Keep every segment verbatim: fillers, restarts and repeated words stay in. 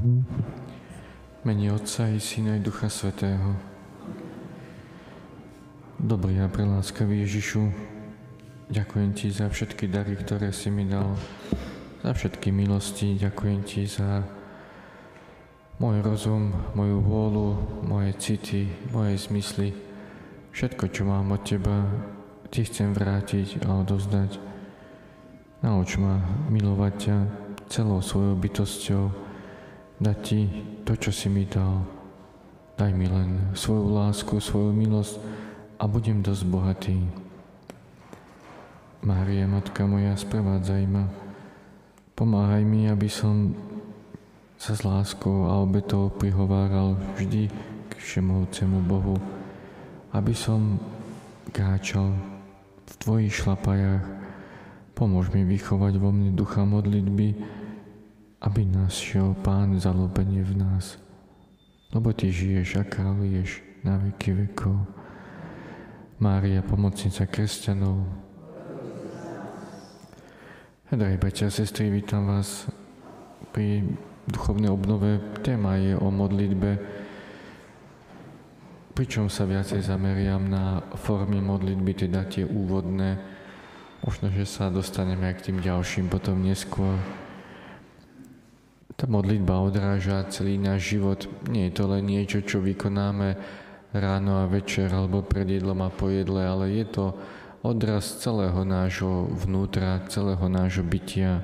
Mene Otca i Syna i Ducha Svätého. Dobrý a preláskavý Ježišu, ďakujem Ti za všetky dary, ktoré si mi dal, za všetky milosti, ďakujem Ti za môj rozum, moju vôľu, moje city, moje zmysly. Všetko, čo mám od Teba, Ti chcem vrátiť a odovzdať. Nauč ma milovať ťa celou svojou bytosťou, dať Ti to, čo si mi dal. Daj mi len svoju lásku, svoju milosť a budem dosť bohatý. Mária, Matka moja, sprevádzaj ma. Pomáhaj mi, aby som sa s láskou a obetou prihováral vždy k všemohúcemu Bohu, aby som kráčal v Tvojich šlapajách. Pomôž mi vychovať vo mne ducha modlitby, aby našiel Pán zalúbenie v nás. Lebo Ty žiješ a kráľuješ na veky vekov. Mária, pomocnica kresťanov. Drahí bratia a sestry, vítam vás pri duchovnej obnove. Téma je o modlitbe, pričom sa viacej zameriam na formy modlitby, teda tie úvodné. Možno, že sa dostaneme aj k tým ďalším potom neskôr. Tá modlitba odráža celý náš život. Nie je to len niečo, čo vykonáme ráno a večer, alebo pred jedlom a po jedle, ale je to odraz celého nášho vnútra, celého nášho bytia.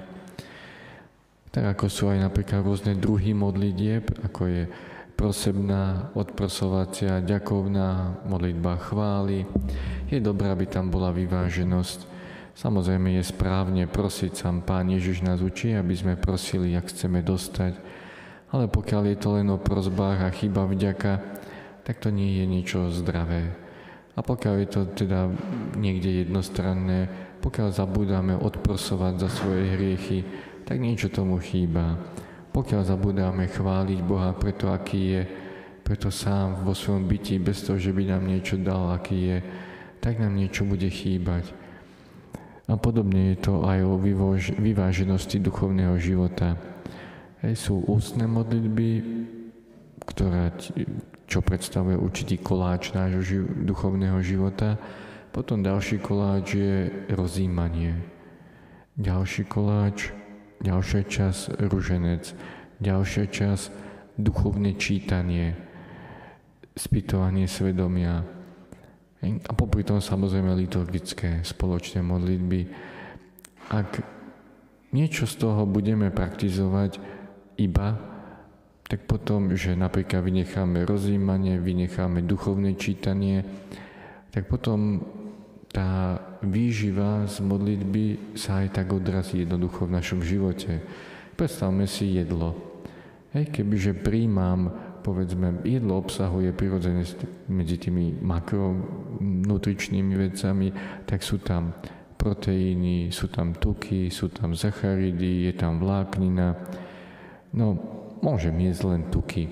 Tak ako sú aj napríklad rôzne druhy modlitieb, ako je prosebná, odprosovacia, ďakovná, modlitba chvály. Je dobré, aby tam bola vyváženosť. Samozrejme je správne prosiť, sám Pán Ježiš nás učí, aby sme prosili, ak chceme dostať. Ale pokiaľ je to len o prosbách a chýba vďaka, tak to nie je niečo zdravé. A pokiaľ je to teda niekde jednostranné, pokiaľ zabúdame odprosovať za svoje hriechy, tak niečo tomu chýba. Pokiaľ zabúdame chváliť Boha preto, aký je, preto sám vo svojom byti, bez toho, že by nám niečo dal, aký je, tak nám niečo bude chýbať. A podobne je to aj o vyvož- vyváženosti duchovného života. Hej, sú ústne modlitby, ktorá, čo predstavuje určitý koláč nášho ži- duchovného života. Potom ďalší koláč je rozjímanie. Ďalší koláč, ďalšia časť ruženec. Ďalšia časť duchovné čítanie, spytovanie svedomia. A popri tom samozrejme liturgické spoločné modlitby. Ak niečo z toho budeme praktizovať iba, tak potom, že napríklad vynecháme rozjímanie, vynecháme duchovné čítanie, tak potom tá výživa z modlitby sa aj tak odrazí jednoducho v našom živote. Predstavme si jedlo. Hej, kebyže príjmam, povedzme, jedlo obsahuje prirodzene medzi tými makronutričnými vecami, tak sú tam proteíny, sú tam tuky, sú tam sacharidy, je tam vláknina. No, môžem jesť len tuky.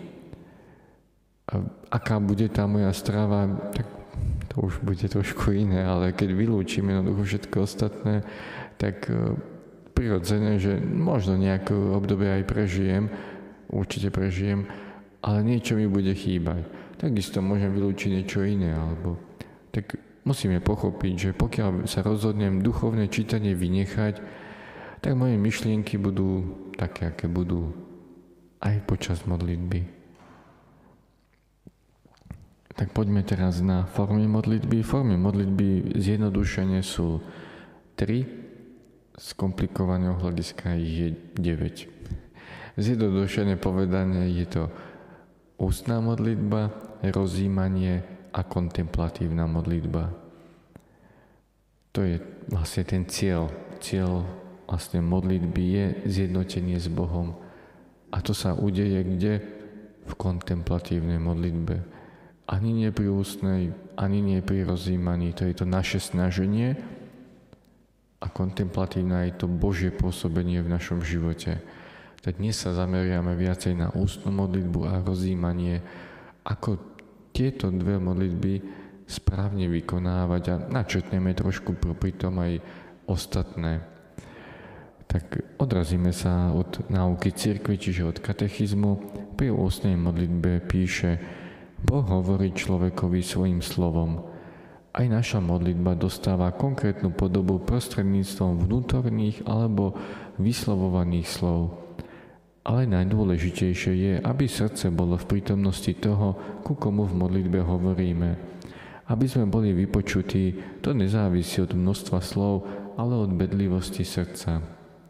A aká bude tá moja strava, tak to už bude trošku iné, ale keď vylúčime jednoducho všetko ostatné, tak prirodzene, že možno nejaké obdobie aj prežijem, určite prežijem, ale niečo mi bude chýbať. Takisto môžem vylúčiť niečo iné, alebo tak musíme pochopiť, že pokiaľ sa rozhodnem duchovné čítanie vynechať, tak moje myšlienky budú také, aké budú aj počas modlitby. Tak poďme teraz na formy modlitby. Formy modlitby zjednodušene sú tri, z komplikovaného hľadiska ich je deväť. Zjednodušene povedané je to ústna modlitba, rozjímanie a kontemplatívna modlitba. To je vlastne ten cieľ. Cieľ vlastne modlitby je zjednotenie s Bohom. A to sa udeje kde? V kontemplatívnej modlitbe. Ani nie pri ústnej, ani nie pri rozjímaní. To je to naše snaženie a kontemplatívna je to Božie pôsobenie v našom živote. Tak dnes sa zameriame viacej na ústnu modlitbu a rozjímanie, ako tieto dve modlitby správne vykonávať a načrtneme trošku pri tom aj ostatné. tak odrazíme sa od náuky cirkvi, čiže od katechizmu. Pri ústnej modlitbe píše: Boh hovorí človekovi svojim slovom. Aj naša modlitba dostáva konkrétnu podobu prostredníctvom vnútorných alebo vyslovovaných slov. Ale najdôležitejšie je, aby srdce bolo v prítomnosti toho, ku komu v modlitbe hovoríme. Aby sme boli vypočutí, to nezávisí od množstva slov, ale od bedlivosti srdca.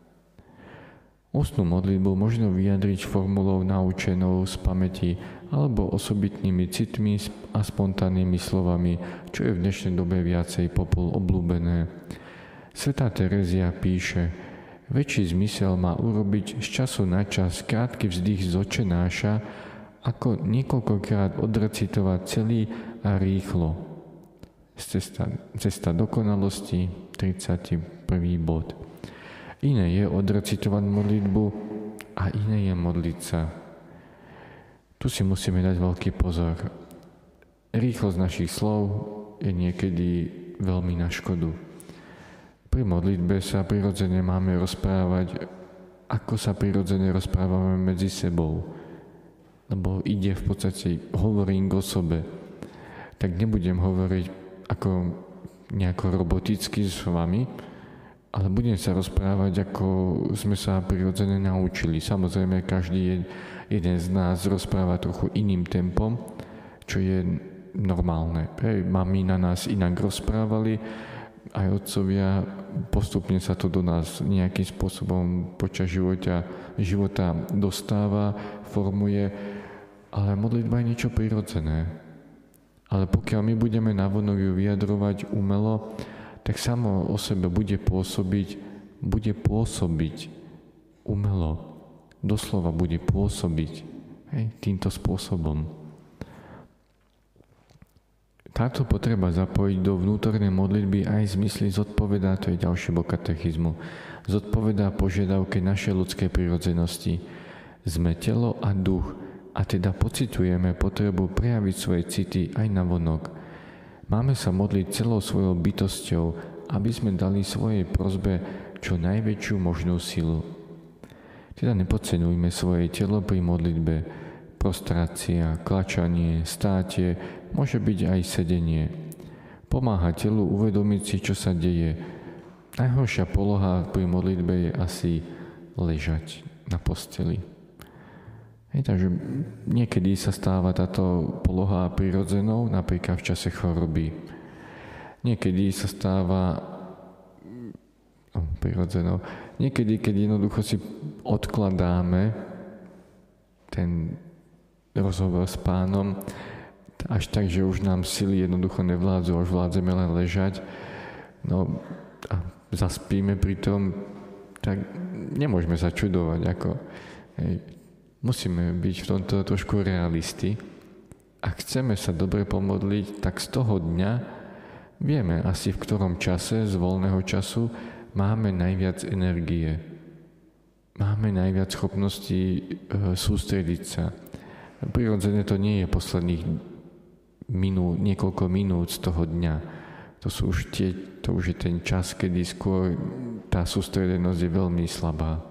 Ústnu modlitbu možno vyjadriť formulou naučenou z pamäti alebo osobitnými citmi a spontánnymi slovami, čo je v dnešnej dobe viacej popol obľúbené. Svätá Terezia píše: Väčší zmysel má urobiť z času na čas krátky vzdych z Otčenáša, ako niekoľkokrát odrecitovať celý a rýchlo. Cesta, cesta dokonalosti, tridsiaty prvý bod. Iné je odrecitovať modlitbu a iné je modliť sa. Tu si musíme dať veľký pozor. Rýchlosť našich slov je niekedy veľmi na škodu. Pri modlitbe sa prirodzene máme rozprávať, ako sa prirodzene rozprávame medzi sebou. Lebo ide v podstate, hovorím k osobe. Tak nebudem hovoriť ako nejako roboticky s vami, ale budem sa rozprávať, ako sme sa prirodzene naučili. Samozrejme, každý jeden z nás rozpráva trochu iným tempom, čo je normálne. Hej, mami na nás inak rozprávali, aj otcovia, postupne sa to do nás nejakým spôsobom počas života, života dostáva, formuje, ale modlitba je niečo prirodzené. Ale pokiaľ my budeme navonok ju vyjadrovať umelo, tak samo o sebe bude pôsobiť, bude pôsobiť umelo. Doslova bude pôsobiť, hej, týmto spôsobom. Táto potreba zapojiť do vnútornej modlitby aj zmysly zodpovedá, to je ďalší bod katechizmu, zodpovedá požiadavke našej ľudskej prirodzenosti. Sme telo a duch, a teda pociťujeme potrebu prejaviť svoje city aj navonok. Máme sa modliť celou svojou bytosťou, aby sme dali svojej prosbe čo najväčšiu možnú silu. Teda nepodceňujme svoje telo pri modlitbe. Prostrácia, klačanie, státie, môže byť aj sedenie. Pomáha telu uvedomiť si, čo sa deje. Najhoršia poloha pri modlitbe je asi ležať na posteli. Hej, takže niekedy sa stáva táto poloha prirodzenou, napríklad v čase choroby. Niekedy sa stáva no, prirodzenou. Niekedy, keď jednoducho si odkladáme ten rozhovor s Pánom, až tak, že už nám sily jednoducho nevládzu, už vládzeme len ležať, no a zaspíme pri tom, tak nemôžeme sa čudovať, ako hej, musíme byť v tomto trošku realisti. Ak chceme sa dobre pomodliť, tak z toho dňa vieme asi v ktorom čase z voľného času máme najviac energie. Máme najviac schopností e, sústrediť sa. Prirodzene to nie je posledných minút, niekoľko minút z toho dňa. To sú už tie, to už je ten čas, kedy skôr tá sústredenosť je veľmi slabá.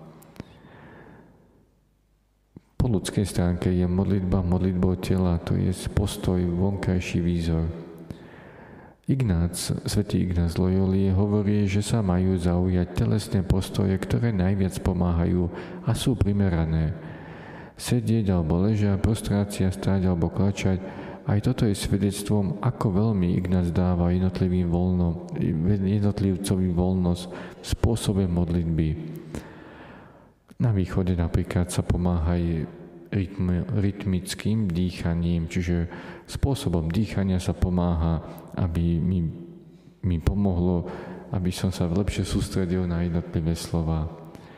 Po ľudskej stránke je modlitba modlitbou tela, to je postoj, vonkajší výzor. Ignác, svätý Ignác z Loyoli hovorí, že sa majú zaujať telesné postoje, ktoré najviac pomáhajú a sú primerané. Sedieť alebo ležať, prostrácia, stáť alebo klačať, aj toto je svedectvom, ako veľmi Ignác dáva jednotlivým voľno, jednotlivcovi voľnosť v spôsobe modlitby. Na východe napríklad sa pomáha aj rytm, rytmickým dýchaním, čiže spôsobom dýchania sa pomáha, aby mi, mi pomohlo, aby som sa lepšie sústredil na jednotlivé slova.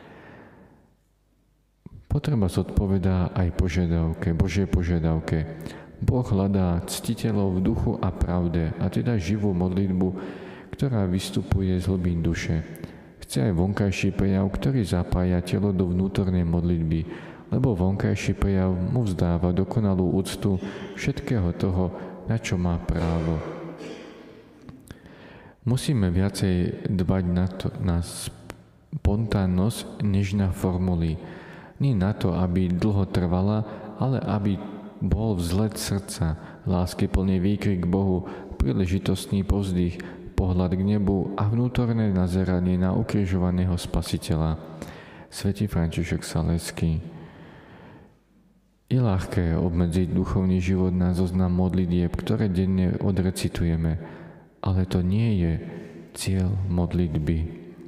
Potreba zodpovedá aj požiadavke, Božie požiadavke. Boh hľadá ctiteľov v duchu a pravde, a teda živú modlitbu, ktorá vystupuje z hlbín duše. Chce aj vonkajší prejav, ktorý zapája telo do vnútornej modlitby, lebo vonkajší prejav mu vzdáva dokonalú úctu všetkého toho, na čo má právo. Musíme viacej dbať na, to, na spontánnosť než na formuly. Nie na to, aby dlho trvala, ale aby bol vzlet srdca, lásky plný výkrik k Bohu, príležitostný povzdych, pohľad k nebu a vnútorné nazeranie na ukrižovaného Spasiteľa. Svätý František Saleský. Je ľahké obmedziť duchovný život na zoznam modlitieb, ktoré denne odrecitujeme, ale to nie je cieľ modlitby.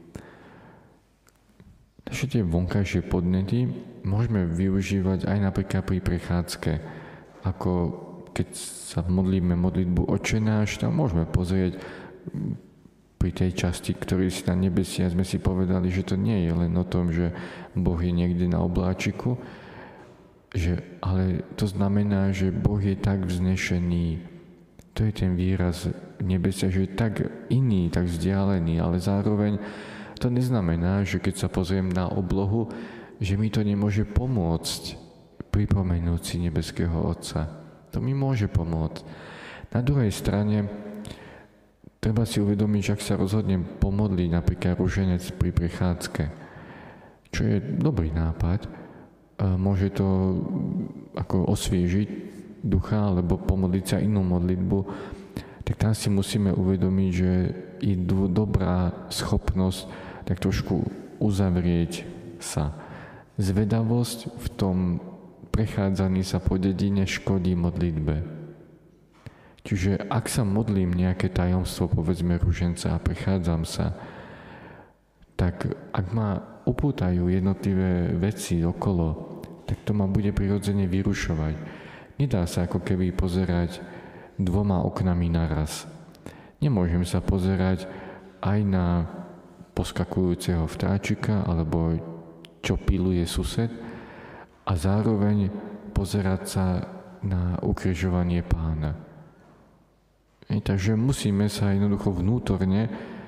Naše tie vonkajšie podnety môžeme využívať aj napríklad pri prechádzke. Ako keď sa modlíme modlitbu Otče náš, tam môžeme pozrieť pri tej časti, ktorý si na nebesia, sme si povedali, že to nie je len o tom, že Boh je niekde na obláčiku, že, ale to znamená, že Boh je tak vznešený. To je ten výraz nebesia, že je tak iný, tak vzdialený, ale zároveň to neznamená, že keď sa pozriem na oblohu, že mi to nemôže pomôcť pripomenúť si nebeského Otca. To mi môže pomôcť. Na druhej strane treba si uvedomiť, že ak sa rozhodnem pomodliť napríklad ruženec pri prechádzke, čo je dobrý nápad, môže to ako osviežiť ducha alebo pomodliť sa inú modlitbu, tak tam si musíme uvedomiť, že je dobrá schopnosť tak trošku uzavrieť sa. Zvedavosť v tom prechádzaní sa po dedine škodí modlitbe. Čiže ak sa modlím nejaké tajomstvo, povedzme ruženca a prechádzam sa, tak ak ma upútajú jednotlivé veci okolo, tak to ma bude prirodzene vyrušovať. Nedá sa ako keby pozerať dvoma oknami naraz. Nemôžem sa pozerať aj na poskakujúceho vtáčika alebo čo piluje sused a zároveň pozerať sa na ukrižovanie Pána. E, takže musíme sa jednoducho vnútorne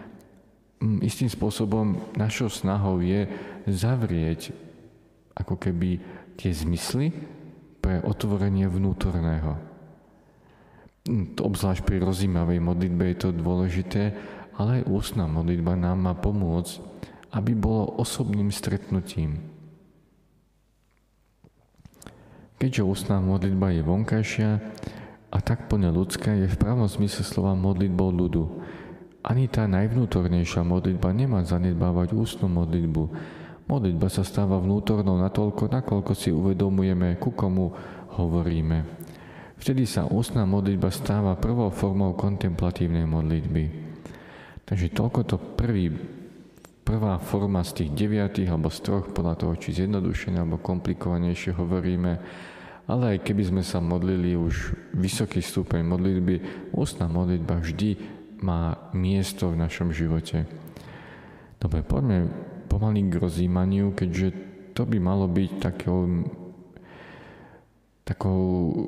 istým spôsobom našou snahou je zavrieť ako keby tie zmysly pre otvorenie vnútorného. Obzvlášť pri rozjímavej modlitbe je to dôležité, ale aj ústna modlitba nám má pomôcť, aby bolo osobným stretnutím. Keďže ústna modlitba je vonkajšia a tak plne ľudská, je v pravom zmysle slova modlitbou ľudu. Ani tá najvnútornejšia modlitba nemá zanedbávať ústnu modlitbu. Modlitba sa stáva vnútornou natoľko, nakoľko si uvedomujeme, ku komu hovoríme. Vtedy sa ústna modlitba stáva prvou formou kontemplatívnej modlitby. Takže toľko to prvý, prvá forma z tých deviatých alebo z troch, podľa toho, či zjednodušene alebo komplikovanejšie hovoríme. Ale aj keby sme sa modlili už vysoký stupeň modlitby, ústna modlitba vždy má miesto v našom živote. Dobre, poďme pomaly k rozjímaniu, keďže to by malo byť takou, takou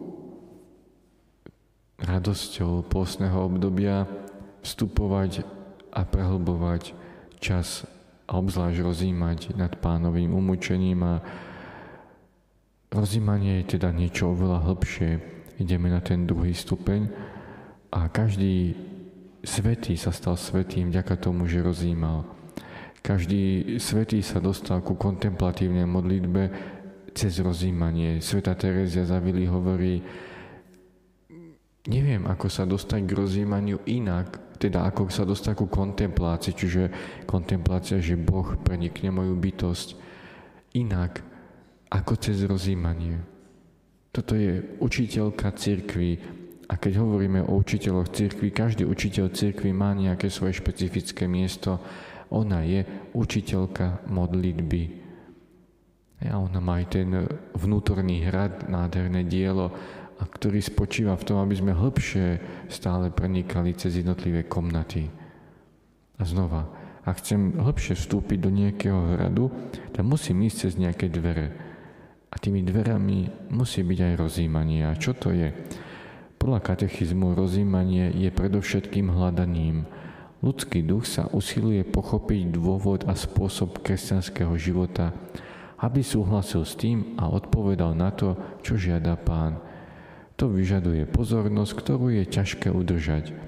radosťou pôstneho obdobia vstupovať a prehlbovať čas a obzvlášť rozjímať nad Pánovým umúčením a rozjímanie je teda niečo oveľa hlbšie. Ideme na ten druhý stupeň a každý svätý sa stal svätým vďaka tomu, že rozjímal. Každý svätý sa dostal ku kontemplatívnej modlitbe cez rozjímanie. Svätá Terezia z Avily hovorí, neviem, ako sa dostať k rozjímaniu inak, teda ako sa dostať ku kontemplácii, čiže kontemplácia, že Boh prenikne moju bytosť inak, ako cez rozjímanie. Toto je učiteľka cirkvi. A keď hovoríme o učiteľoch cirkvi, každý učiteľ cirkvi má nejaké svoje špecifické miesto. Ona je učiteľka modlitby. A ona má aj ten vnútorný hrad, nádherné dielo, a ktorý spočíva v tom, aby sme hlbšie stále prenikali cez jednotlivé komnaty. A znova, ak chcem hlbšie vstúpiť do nejakého hradu, tak musím ísť cez nejaké dvere. A tými dverami musí byť aj rozjímanie. A čo to je? Podľa katechizmu rozjímanie je predovšetkým hľadaním. Ľudský duch sa usiluje pochopiť dôvod a spôsob kresťanského života, aby súhlasil s tým a odpovedal na to, čo žiada Pán. To vyžaduje pozornosť, ktorú je ťažké udržať.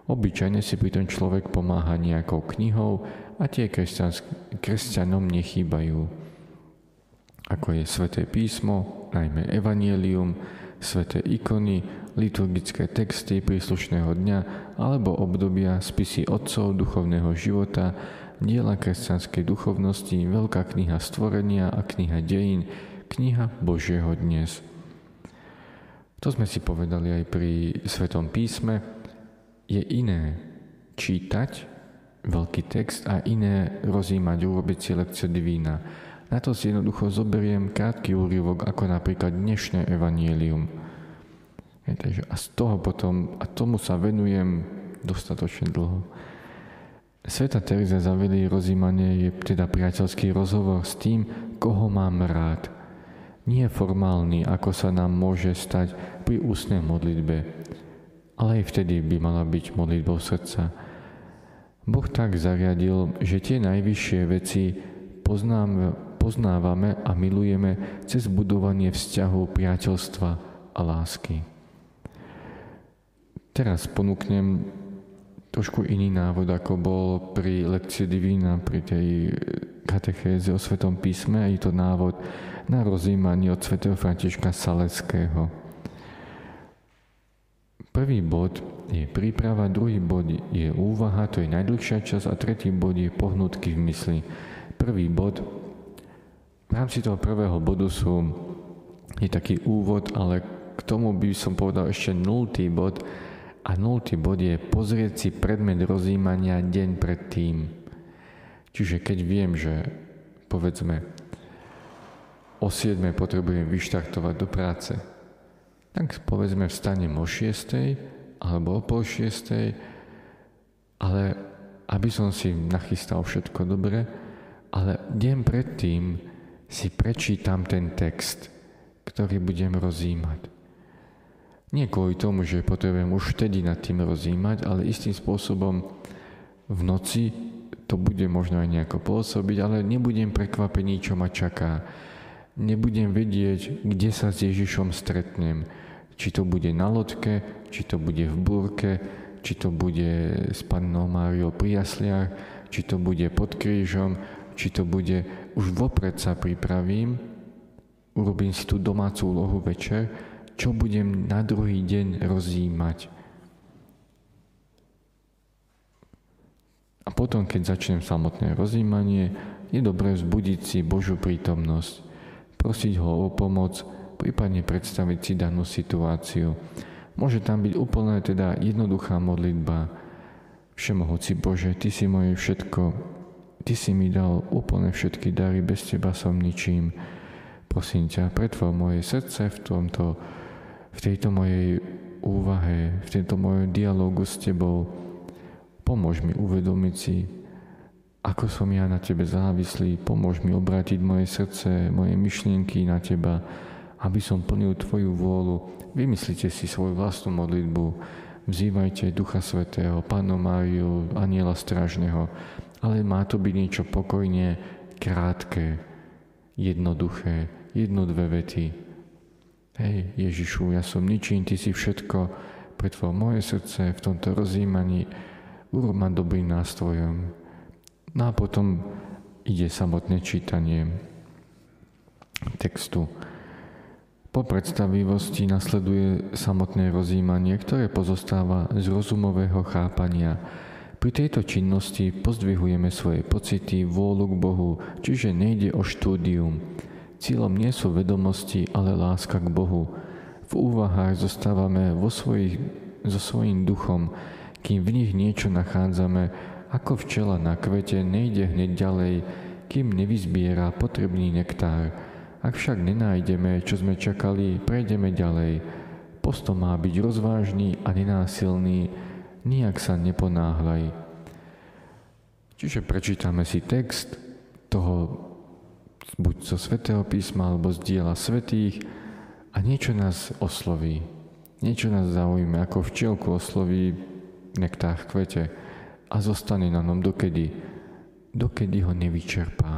Obyčajne si pritom človek pomáha nejakou knihou a tie kresťanom nechýbajú, ako je Sväté písmo, najmä Evangelium, sväté ikony, liturgické texty príslušného dňa alebo obdobia, spisy otcov duchovného života, diela kresťanskej duchovnosti, veľká kniha stvorenia a kniha dejín, kniha Božieho dnes. To sme si povedali aj pri Svätom písme. Je iné čítať veľký text a iné rozímať, urobiť si lekcio divína. Na to si jednoducho zoberiem krátky úryvok, ako napríklad dnešné evanjelium. A z toho potom, a tomu sa venujem dostatočne dlho. Svätá Teresa zavedí rozímanie, je teda priateľský rozhovor s tým, koho mám rád. Nie formálny, ako sa nám môže stať pri ústnej modlitbe, ale aj vtedy by mala byť modlitbou srdca. Boh tak zariadil, že tie najvyššie veci poznám, poznávame a milujeme cez budovanie vzťahu, priateľstva a lásky. Teraz ponúknem trošku iný návod, ako bol pri lekcii divína, pri tej katechéze o Svätom písme, a je to návod na rozjímanie od svätého Františka Saleského. Prvý bod je príprava, druhý bod je úvaha, to je najdlhšia časť, a tretí bod je pohnutky v mysli. Prvý bod, v rámci toho prvého bodu sú, je taký úvod, ale k tomu by som povedal ešte nultý bod, a nultý bod je pozrieť si predmet rozjímania deň predtým. Čiže keď viem, že povedzme o siedmej potrebujem vyštartovať do práce, tak povedzme vstanem o šiestej alebo o pol šiestej, ale aby som si nachystal všetko dobre, ale deň predtým si prečítam ten text, ktorý budem rozjímať. Nie kvôli tomu, že potrebujem už vtedy nad tým rozjímať, ale istým spôsobom v noci to bude možno aj nejako pôsobiť, ale nebudem prekvapený, čo ma čaká. Nebudem vedieť, kde sa s Ježišom stretnem. Či to bude na lodke, či to bude v búrke, či to bude s Pannou Máriou pri jasliach, či to bude pod krížom, či to bude... Už vopred sa pripravím, urobím si tú domácu úlohu večer, čo budem na druhý deň rozjímať. A potom, keď začnem samotné rozjímanie, je dobré vzbudiť si Božiu prítomnosť, prosiť ho o pomoc, prípadne predstaviť si danú situáciu. Môže tam byť úplne teda jednoduchá modlitba. Všemohúci Bože, Ty si moje všetko, Ty si mi dal úplne všetky dary, bez Teba som ničím. Prosím ťa, pretvor moje srdce v tomto v tejto mojej úvahe, v tejto mojom dialógu s Tebou. Pomôž mi uvedomiť si, ako som ja na Tebe závislý. Pomôž mi obrátiť moje srdce, moje myšlienky na Teba, aby som plnil Tvoju vôľu. Vymyslite si svoju vlastnú modlitbu. Vzývajte Ducha Svätého, Pannu Máriu, Anjela Strážneho. Ale má to byť niečo pokojne, krátke, jednoduché, jedno, dve vety. Hej, Ježišu, ja som ničím, Ty si všetko, pretvor moje srdce v tomto rozjímaní, urob ma dobrým nástrojom. No a potom ide samotné čítanie textu. Po predstavivosti nasleduje samotné rozjímanie, ktoré pozostáva z rozumového chápania. Pri tejto činnosti pozdvihujeme svoje pocity, vôľu k Bohu, čiže nejde o štúdium. Cieľom nie sú vedomosti, ale láska k Bohu. V úvahách zostávame vo svojich, so svojím duchom, kým v nich niečo nachádzame, ako včela na kvete nejde hneď ďalej, kým nevyzbiera potrebný nektár. Ak však nenájdeme, čo sme čakali, prejdeme ďalej. Postoj má byť rozvážny a nenásilný, nijak sa neponáhľaj. Čiže prečítame si text toho buď zo Svätého písma, alebo z diela svätých a niečo nás osloví. Niečo nás zaujíme, ako včielku osloví nektár v kvete a zostane na ňom dokedy, dokedy ho nevyčerpá.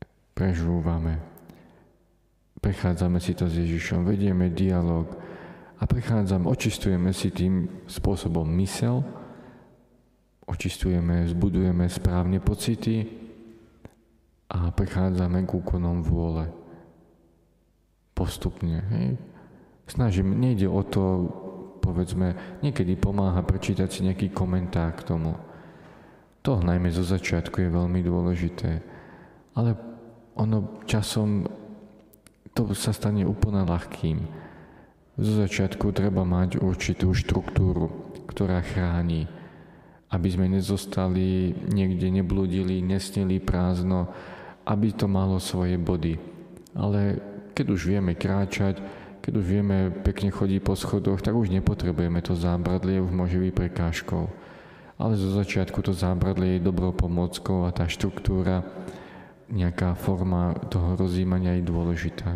Prežúvame, prechádzame si to s Ježišom, vedieme dialog a prechádzame, očistujeme si tým spôsobom mysel, očistujeme, zbudujeme správne pocity a prechádzame k úkonom vôle. Postupne. Hej. Snažím, nejde o to, povedzme, niekedy pomáha prečítať si nejaký komentár k tomu. To najmä zo začiatku je veľmi dôležité. Ale ono časom to sa stane úplne ľahkým. Zo začiatku treba mať určitú štruktúru, ktorá chráni, aby sme nezostali niekde, neblúdili, nesnili prázdno, aby to malo svoje body. Ale keď už vieme kráčať, keď už vieme pekne chodiť po schodoch, tak už nepotrebujeme to zábradlie, už môže byť prekážkou. Ale zo začiatku to zábradlie je dobrou pomôckou a tá štruktúra, nejaká forma toho rozjímania je dôležitá.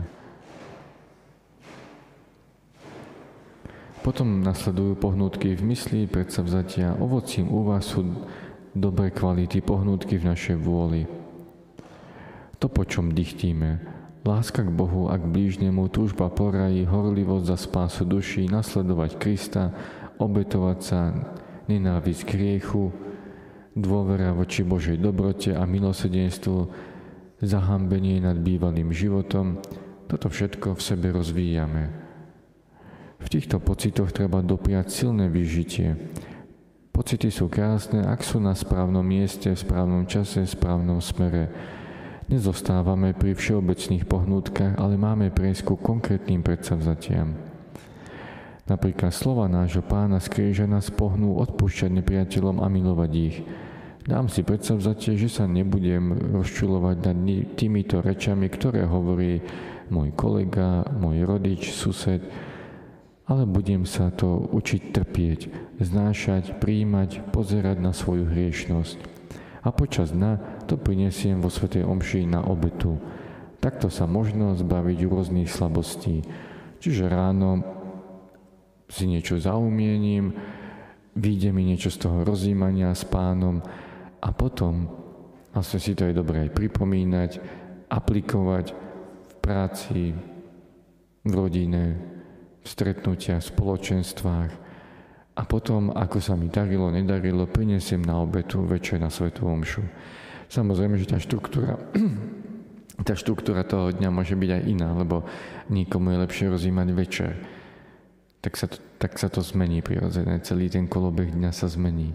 Potom nasledujú pohnútky v mysli, predsavzatia. Ovocím úvah sú dobré kvality, pohnútky v našej vôli. To, po čom dychtíme. Láska k Bohu a k blížnemu, túžba po raji, horlivosť za spásu duší, nasledovať Krista, obetovať sa, nenávisť k hriechu, dôvera voči Božej dobrote a milosrdenstvu, zahambenie nad bývalým životom. Toto všetko v sebe rozvíjame. V týchto pocitoch treba dopriať silné vyžitie. Pocity sú krásne, ak sú na správnom mieste, v správnom čase, v správnom smere. Nezostávame pri všeobecných pohnútkach, ale máme prejsť ku konkrétnym predsavzatiam. Napríklad slova nášho Pána z kríža nás pohnú odpúšťať nepriateľom a milovať ich. Dám si predsavzatie, že sa nebudem rozčulovať nad týmito rečami, ktoré hovorí môj kolega, môj rodič, sused, ale budem sa to učiť trpieť, znášať, prijímať, pozerať na svoju hriešnosť. A počas dňa to prinesiem vo svätej omši na obetu. Takto sa možno zbaviť rôznych slabostí. Čiže ráno si niečo zaumiením, vyjde mi niečo z toho rozjímania s Pánom a potom vlastne si to je dobré aj pripomínať, aplikovať v práci, v rodine, v stretnutiach, v spoločenstvách a potom, ako sa mi darilo, nedarilo, prinesiem na obetu večer na svätú omšu. Samozrejme, že tá štruktúra, tá štruktúra toho dňa môže byť aj iná, lebo nikomu je lepšie rozjímať večer. Tak sa, to, tak sa to zmení prirodzené. Celý ten kolobeh dňa sa zmení.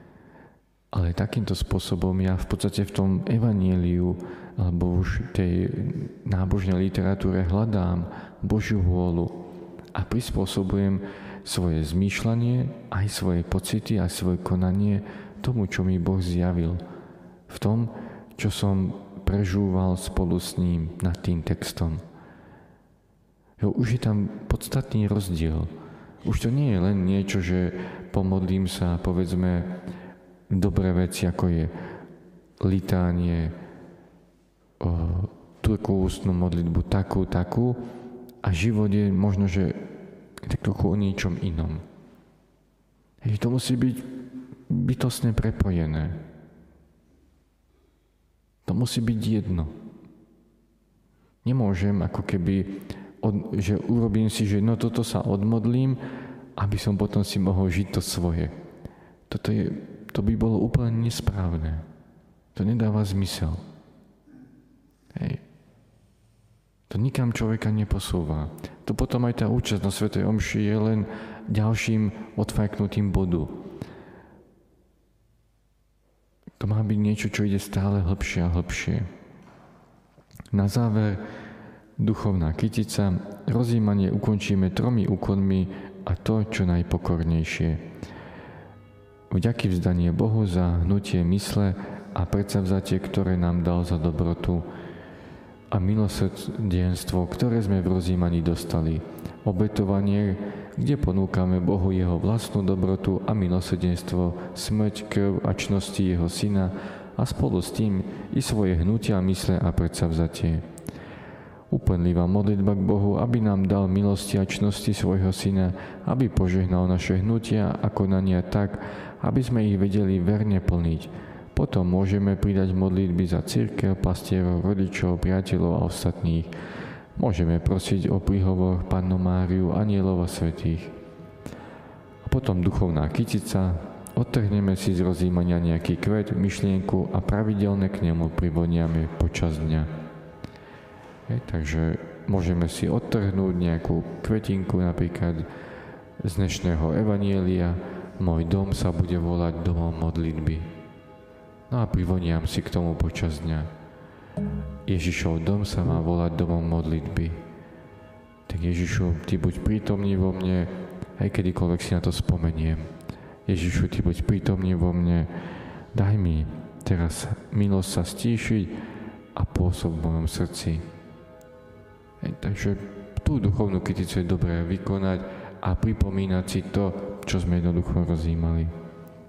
Ale takýmto spôsobom ja v podstate v tom evanjeliu alebo už tej nábožnej literatúre hľadám Božiu vôľu a prispôsobujem svoje zmýšľanie, aj svoje pocity, aj svoje konanie tomu, čo mi Boh zjavil. V tom, čo som prežúval spolu s ním nad tým textom. Jo, už je tam podstatný rozdiel. Už to nie je len niečo, že pomodlím sa, povedzme, dobré veci, ako je litánie, o, takú ústnu modlitbu, takú, takú, a život je možno, že tak trochu o niečom inom. Hej, to musí byť bytostne prepojené. To musí byť jedno. Nemôžem ako keby Od, že urobím si, že no toto sa odmodlím, aby som potom si mohol žiť to svoje. Toto je, to by bolo úplne nesprávne. To nedáva zmysel. Hej. To nikam človeka neposúva. To potom aj tá účasť na svätej omši je len ďalším odfajknutým bodu. To má byť niečo, čo ide stále hlbšie a hlbšie. Na záver duchovná kytica, rozjímanie ukončíme tromi úkonmi a to, čo najpokornejšie. Vďaky vzdanie Bohu za hnutie mysle a predsavzatie, ktoré nám dal za dobrotu a milosrdenstvo, ktoré sme v rozjímaní dostali. Obetovanie, kde ponúkame Bohu jeho vlastnú dobrotu a milosrdenstvo, smrť, krv a čnosti jeho syna a spolu s tým i svoje hnutia mysle a predsavzatie. Úplnlivá modlitba k Bohu, aby nám dal milosti a čnosti svojho syna, aby požehnal naše hnutia a konania tak, aby sme ich vedeli verne plniť. Potom môžeme pridať modlitby za cirkev, pastierov, rodičov, priateľov a ostatných. Môžeme prosiť o príhovor Pannu Máriu, anielov a svätých. A potom duchovná kytica, odtrhneme si z rozjímania nejaký kvet, myšlienku a pravidelne k nemu privoniame počas dňa. Hej, takže môžeme si odtrhnúť nejakú kvetinku, napríklad z dnešného evanielia, môj dom sa bude volať domom modlitby. No a privoniam si k tomu počas dňa. Ježišov dom sa má volať domom modlitby. Tak Ježišu, Ty buď prítomný vo mne, aj kedykoľvek si na to spomeniem. Ježišu, Ty buď prítomný vo mne, daj mi teraz milosť sa stíšiť a pôsob v mojom srdci. Hej, takže tú duchovnú kyticu je dobré vykonať a pripomínať si to, čo sme jednoducho rozjímali.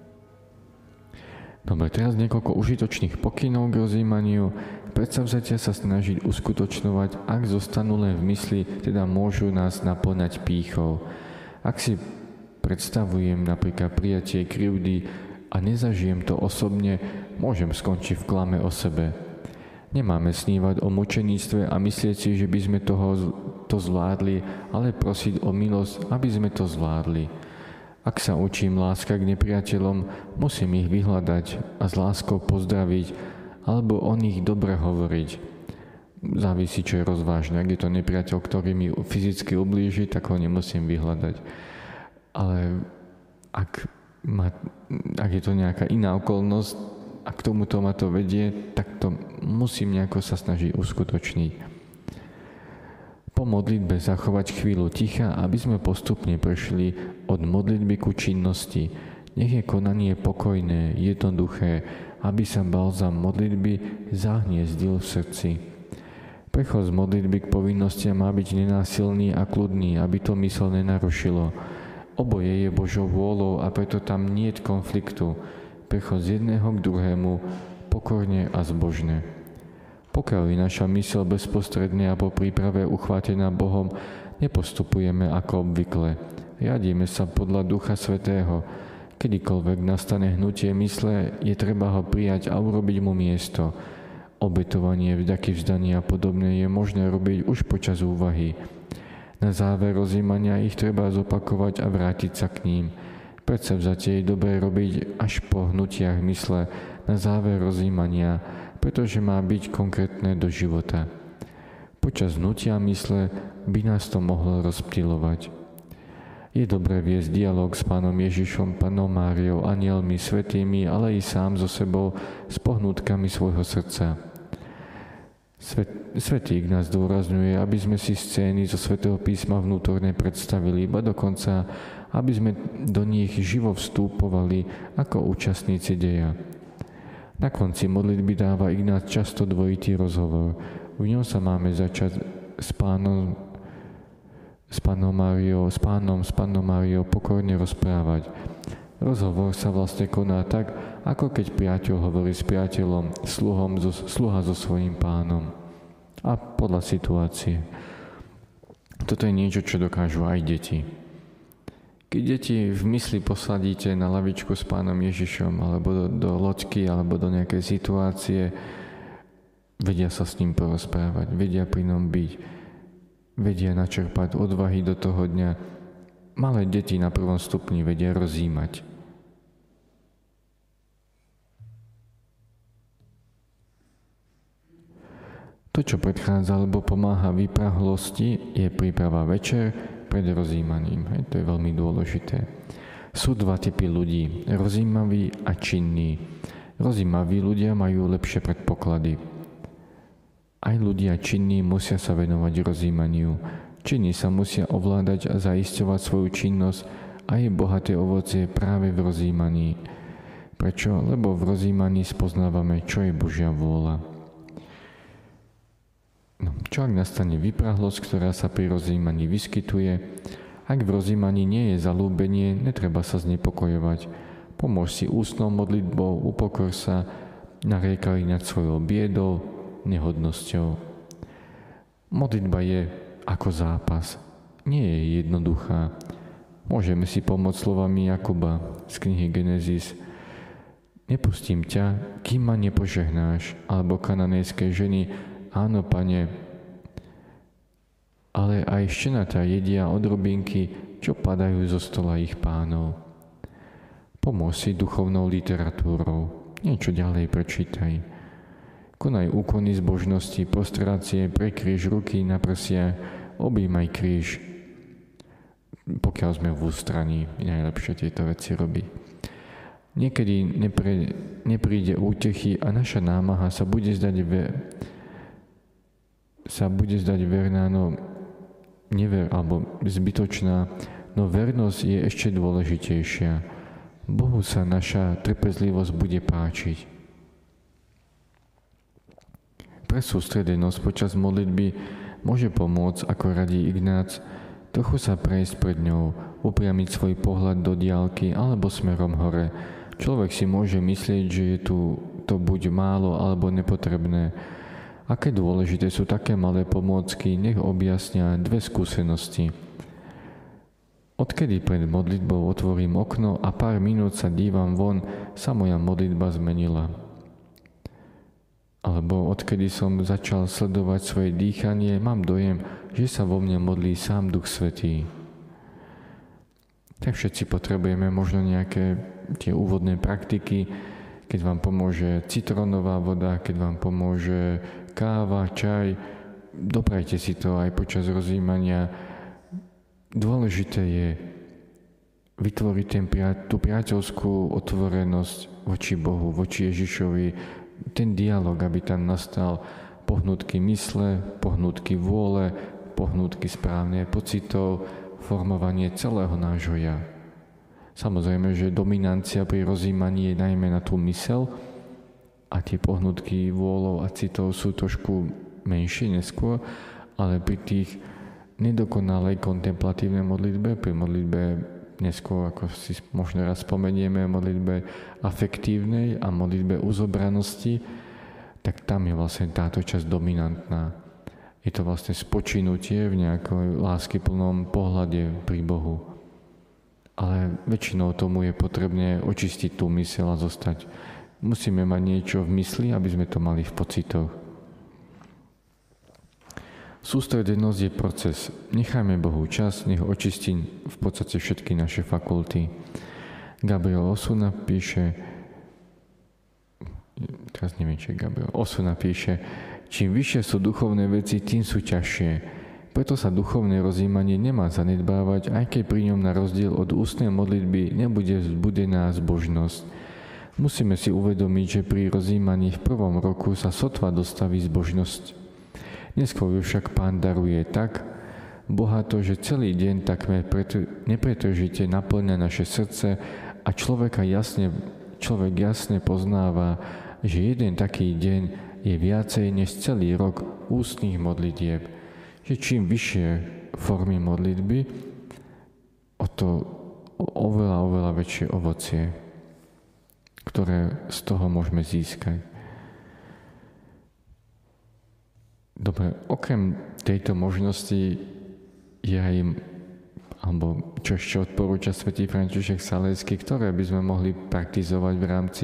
Dobre, teraz niekoľko užitočných pokynov k rozjímaniu. Predsavzatia sa snažiť uskutočňovať, ak zostanú len v mysli, teda môžu nás naplňať pýchou. Ak si predstavujem napríklad prijatie krivdy a nezažijem to osobne, môžem skončiť v klame o sebe. Nemáme snívať o mučeníctve a myslieť si, že by sme toho, to zvládli, ale prosiť o milosť, aby sme to zvládli. Ak sa učím láska k nepriateľom, musím ich vyhľadať a s láskou pozdraviť, alebo o nich dobre hovoriť. Závisí, čo je rozvážne. Ak je to nepriateľ, ktorý mi fyzicky ublíži, tak ho nemusím vyhľadať. Ale ak, ma, ak je to nejaká iná okolnosť a k tomuto ma to vedie, tak to musím nejako sa snažiť uskutočniť. Po modlitbe zachovať chvíľu ticha, aby sme postupne prešli od modlitby ku činnosti. Nech je konanie pokojné, jednoduché, aby sa balzam modlitby zahniezdil v srdci. Prechod z modlitby k povinnostiam má byť nenásilný a kľudný, aby to mysl nenarušilo. Oboje je Božou vôľou a preto tam nie je konfliktu. Prechod z jedného k druhému, pokorne a zbožne. Pokiaľ je naša myseľ bezprostredne a po príprave uchvátená Bohom, nepostupujeme ako obvykle. Riadíme sa podľa Ducha Svätého. Kedykoľvek nastane hnutie mysle, je treba ho prijať a urobiť mu miesto. Obetovanie, vďaky vzdania a podobne je možné robiť už počas úvahy. Na záver rozjímania ich treba zopakovať a vrátiť sa k ním. Predsavzatie je dobré robiť až po hnutiach mysle na záver rozjímania, pretože má byť konkrétne do života. Počas hnutia mysle by nás to mohlo rozptýlovať. Je dobré viesť dialog s Pánom Ježišom, Pannou Máriou, anielmi, svätými, ale i sám so sebou s pohnutkami svojho srdca. Svet, Svätý Ignác zdôrazňuje, aby sme si scény zo Svätého písma vnútorne predstavili, iba dokonca, aby sme do nich živo vstúpovali ako účastníci deja. Na konci modlitby dáva Ignác často dvojitý rozhovor. V ňom sa máme začať s pánom, s Pannou Máriou, s pánom, s Pannou Máriou pokorne rozprávať. Rozhovor sa vlastne koná tak, ako keď priateľ hovorí s priateľom, sluhom, so, sluha so svojím pánom. A podľa situácie. Toto je niečo, čo dokážu aj deti. Keď deti v mysli posadíte na lavičku s Pánom Ježišom, alebo do, do loďky, alebo do nejakej situácie, vedia sa s ním porozprávať, vedia pri ňom byť, vedia načerpať odvahy do toho dňa. Malé deti na prvom stupni vedia rozjímať. To, čo predchádza alebo pomáha vyprahlosti, je príprava večer pred rozjímaním. Hej, to je veľmi dôležité. Sú dva typy ľudí, rozjímaví a činní. Rozjímaví ľudia majú lepšie predpoklady. Aj ľudia činní musia sa venovať rozjímaniu. Činní sa musia ovládať a zaisťovať svoju činnosť a je bohaté ovocie práve v rozjímaní. Prečo? Lebo v rozjímaní spoznávame, čo je Božia vôľa. No, čo ak nastane vyprahlosť, ktorá sa pri rozjímaní vyskytuje? Ak v rozjímaní nie je zalúbenie, netreba sa znepokojovať. Pomôž si ústnou modlitbou, upokor sa, nariekaj nad svojou biedou, nehodnosťou. Modlitba je ako zápas. Nie je jednoduchá. Môžeme si pomôcť slovami Jakuba z knihy Genesis. Nepustím ťa, kým ma nepožehnáš, alebo kananejské ženy. Áno, Pane, ale aj štenatá jedia odrobinky, čo padajú zo stola ich pánov. Pomôž si duchovnou literatúrou, niečo ďalej prečítaj. Konaj úkony zbožnosti, postrácie, prekríž ruky na prsiach, objímaj kríž. Pokiaľ sme v ústraní, je najlepšie tieto veci robiť. Niekedy nepre, nepríde útechy a naša námaha sa bude zdať ve, sa bude zdať verná, no never, alebo zbytočná, no vernosť je ešte dôležitejšia. Bohu sa naša trpezlivosť bude páčiť. Pre sústredenosť počas modlitby môže pomôcť, ako radí Ignác, trochu sa prejsť pred ňou, upriamiť svoj pohľad do diaľky alebo smerom hore. Človek si môže myslieť, že je tu to buď málo alebo nepotrebné. Aké dôležité sú také malé pomôcky, nech objasnia dve skúsenosti. Odkedy pred modlitbou otvorím okno a pár minút sa dívam von, sa moja modlitba zmenila. Alebo odkedy som začal sledovať svoje dýchanie, mám dojem, že sa vo mne modlí sám Duch Svätý. Tak všetci potrebujeme možno nejaké tie úvodné praktiky, keď vám pomôže citrónová voda, keď vám pomôže káva, čaj. Doprajte si to aj počas rozjímania. Dôležité je vytvoriť ten, tú priateľskú otvorenosť voči Bohu, voči Ježišovi, ten dialog, aby tam nastal pohnutky mysle, pohnutky vôle, pohnutky správne pocitov, formovanie celého nášho ja. Samozrejme, že dominancia pri rozjímaní je najmä na tú mysel a tie pohnutky vôľov a citov sú trošku menšie neskôr, ale pri tých nedokonalej kontemplatívnej modlitbe, pri modlitbe neskôr, ako si možno raz spomenieme, modlitbe afektívnej a modlitbe uzobranosti, tak tam je vlastne táto časť dominantná. Je to vlastne spočinutie v nejakom láskyplnom pohľade pri Bohu. Ale väčšinou tomu je potrebné očistiť tú myseľ a zostať. Musíme mať niečo v mysli, aby sme to mali v pocitoch. Sústredenosť je proces. Nechajme Bohu čas, nech očistí v podstate všetky naše fakulty. Gabriel Osuna píše, teraz neviem, či Gabriel Osuna píše, čím vyššie sú duchovné veci, tým sú ťažšie. Preto sa duchovné rozjímanie nemá zanedbávať, aj keď pri ňom na rozdiel od ústnej modlitby nebude vzbudená zbožnosť. Musíme si uvedomiť, že pri rozjímaní v prvom roku sa sotva dostaví zbožnosť. Neskôr ju však Pán daruje tak bohato, že celý deň takmer nepretržite naplňa naše srdce a človeka jasne, človek jasne poznáva, že jeden taký deň je viacej než celý rok ústnych modlitieb. Že čím vyššie formy modlitby, o to oveľa, oveľa väčšie ovocie, ktoré z toho môžeme získať. Dobre, okrem tejto možnosti je aj, alebo čo ešte odporúča svätý František Saleský, ktoré by sme mohli praktizovať v rámci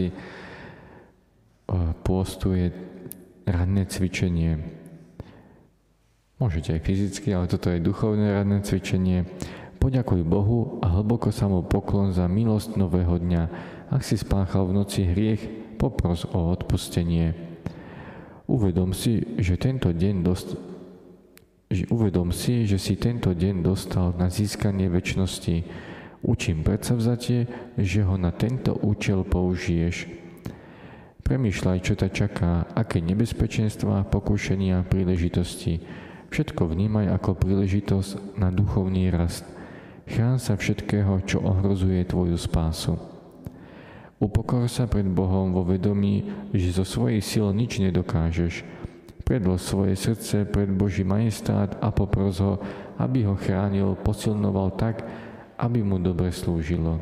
pôstu, je ranné cvičenie. Môžete aj fyzicky, ale toto je duchovné ranné cvičenie. Poďakuj Bohu a hlboko sa mu poklon za milosť nového dňa. Ak si spáchal v noci hriech, popros o odpustenie. Uvedom si, že tento deň dost... Uvedom si, že si tento deň dostal na získanie večnosti. Učím predsavzatie, že ho na tento účel použiješ. Premýšľaj, čo ťa čaká, aké nebezpečenstvá, pokúšenia, príležitosti. Všetko vnímaj ako príležitosť na duchovný rast. Chrán sa všetkého, čo ohrozuje tvoju spásu. Upokor sa pred Bohom vo vedomí, že zo svojich síl nič nedokážeš. Predlož svoje srdce pred Boží majestát a popros ho, aby ho chránil, posilnoval tak, aby mu dobre slúžilo.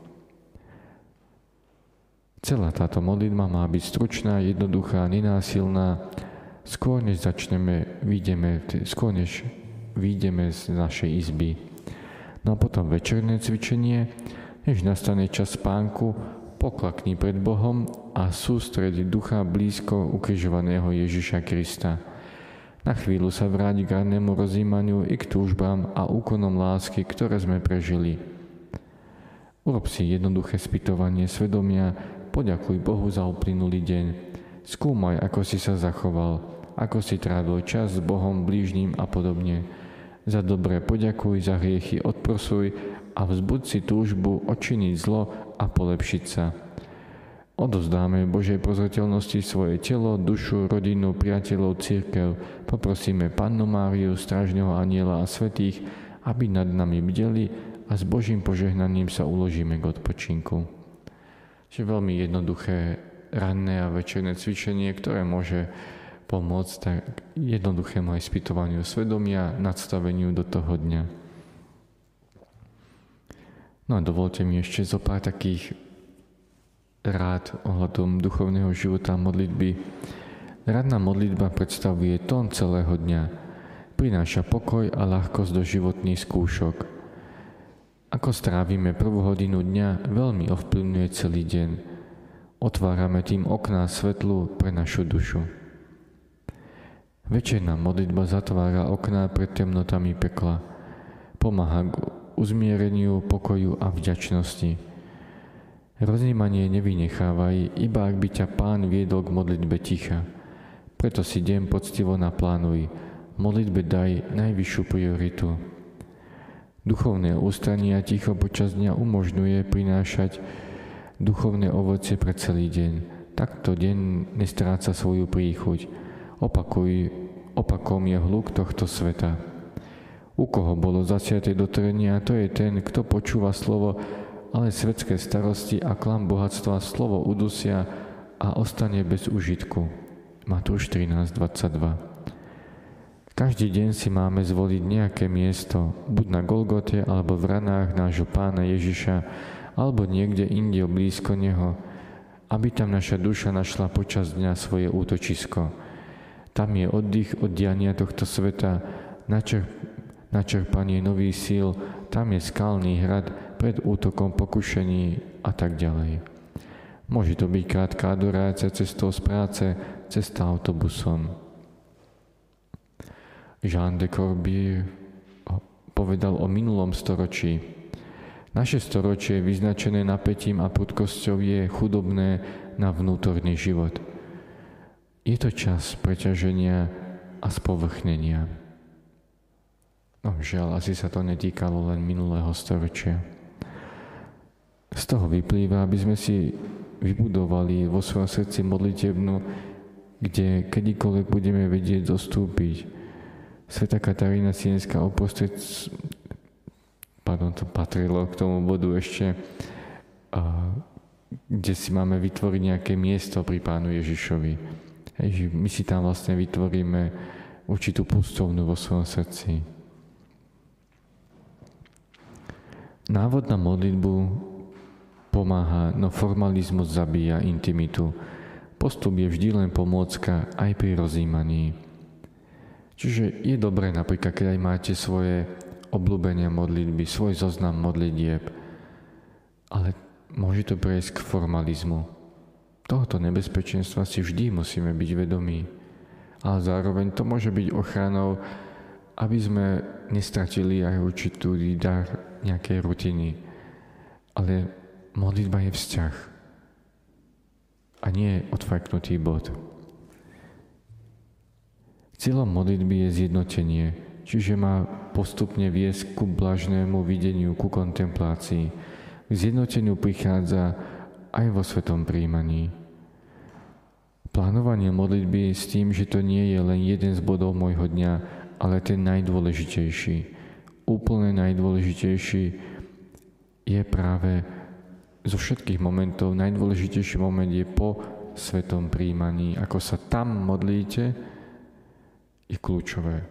Celá táto modlitba má byť stručná, jednoduchá, nenásilná. Skôr než začneme, výjdeme, skôr než výjdeme z našej izby. No a potom večerné cvičenie, než nastane čas spánku, poklakni pred Bohom a sústredi ducha blízko ukrižovaného Ježiša Krista. Na chvíľu sa vráť k rannému rozjímaniu i k túžbám a úkonom lásky, ktoré sme prežili. Urob si jednoduché spytovanie svedomia, poďakuj Bohu za uplynulý deň. Skúmaj, ako si sa zachoval, ako si trávil čas s Bohom, blížnym a podobne. Za dobré poďakuj, za hriechy odprosuj a vzbuď si túžbu odčiniť zlo a polepšiť sa. Odovzdáme Božej prozreteľnosti svoje telo, dušu, rodinu, priateľov, cirkev. Poprosíme Pannu Máriu, strážneho anjela a svätých, aby nad nami bdeli a s Božím požehnaním sa uložíme k odpočinku. Čiže veľmi jednoduché ranné a večerné cvičenie, ktoré môže pomôcť tak jednoduchému aj spytovaniu svedomia, nadstaveniu do toho dňa. No a dovolte mi ešte zo pár takých rád ohľadom duchovného života a modlitby. Ranná modlitba predstavuje tón celého dňa. Prináša pokoj a ľahkosť do životných skúšok. Ako strávime prvú hodinu dňa, veľmi ovplyvňuje celý deň. Otvárame tým okná svetlu pre našu dušu. Večerná modlitba zatvára okná pred temnotami pekla. Pomáha k uzmiereniu, pokoju a vďačnosti. Rozjímanie nevynechávaj, iba ak by ťa Pán viedol k modlitbe ticha. Preto si deň poctivo naplánuj. Modlitbe daj najvyššiu prioritu. Duchovné ústranie a ticho počas dňa umožňuje prinášať duchovné ovocie pre celý deň. Takto deň nestráca svoju príchuť. Opakuj, opakom je hluk tohto sveta. U koho bolo zasiaté do trenia, to je ten, kto počúva slovo, ale svetské starosti a klam bohatstva slovo udusia a ostane bez užitku. Matúš trinásť dvadsaťdva. Každý deň si máme zvoliť nejaké miesto, buď na Golgote, alebo v ranách nášho Pána Ježiša, alebo niekde inde blízko Neho, aby tam naša duša našla počas dňa svoje útočisko. Tam je oddych od diania tohto sveta, načerp, načerpanie nových síl, tam je skalný hrad pred útokom pokušení a tak ďalej. Môže to byť krátka adorácia cestou z práce, cesta autobusom. Jean de Corbier povedal o minulom storočí. Naše storočie vyznačené napätím a prudkosťou je chudobné na vnútorný život. Je to čas preťaženia a spovrchnenia. No žiaľ, asi sa to netýkalo len minulého storočia. Z toho vyplýva, aby sme si vybudovali vo svojom srdci modlitebnu, kde kedykoľvek budeme vedieť zostúpiť. Svätá Katarína Sienská uprostred, pardon, to patrilo k tomu bodu ešte, a, kde si máme vytvoriť nejaké miesto pri Pánu Ježišovi. Hej, my si tam vlastne vytvoríme určitú pustovnu vo svojom srdci. Návod na modlitbu pomáha, no formalizmus zabíja intimitu. Postup je vždy len pomôcka aj pri rozjímaní. Čiže je dobré napríklad, keď aj máte svoje obľúbenia modlitby, svoj zoznam modlitieb, ale môže to prejsť k formalizmu. Tohoto nebezpečenstva si vždy musíme byť vedomí, ale zároveň to môže byť ochranou, aby sme nestratili aj určitú dar nejakej rutiny. Ale modlitba je vzťah a nie odfajknutý bod. Cieľom modlitby je zjednotenie, čiže má postupne viesť ku blažnému videniu, ku kontemplácii. K zjednoteniu prichádza aj vo svetom prijímaní. Plánovanie modlitby s tým, že to nie je len jeden z bodov môjho dňa, ale ten najdôležitejší. Úplne najdôležitejší je práve zo všetkých momentov, najdôležitejší moment je po svetom prijímaní. Ako sa tam modlíte, je kľúčové.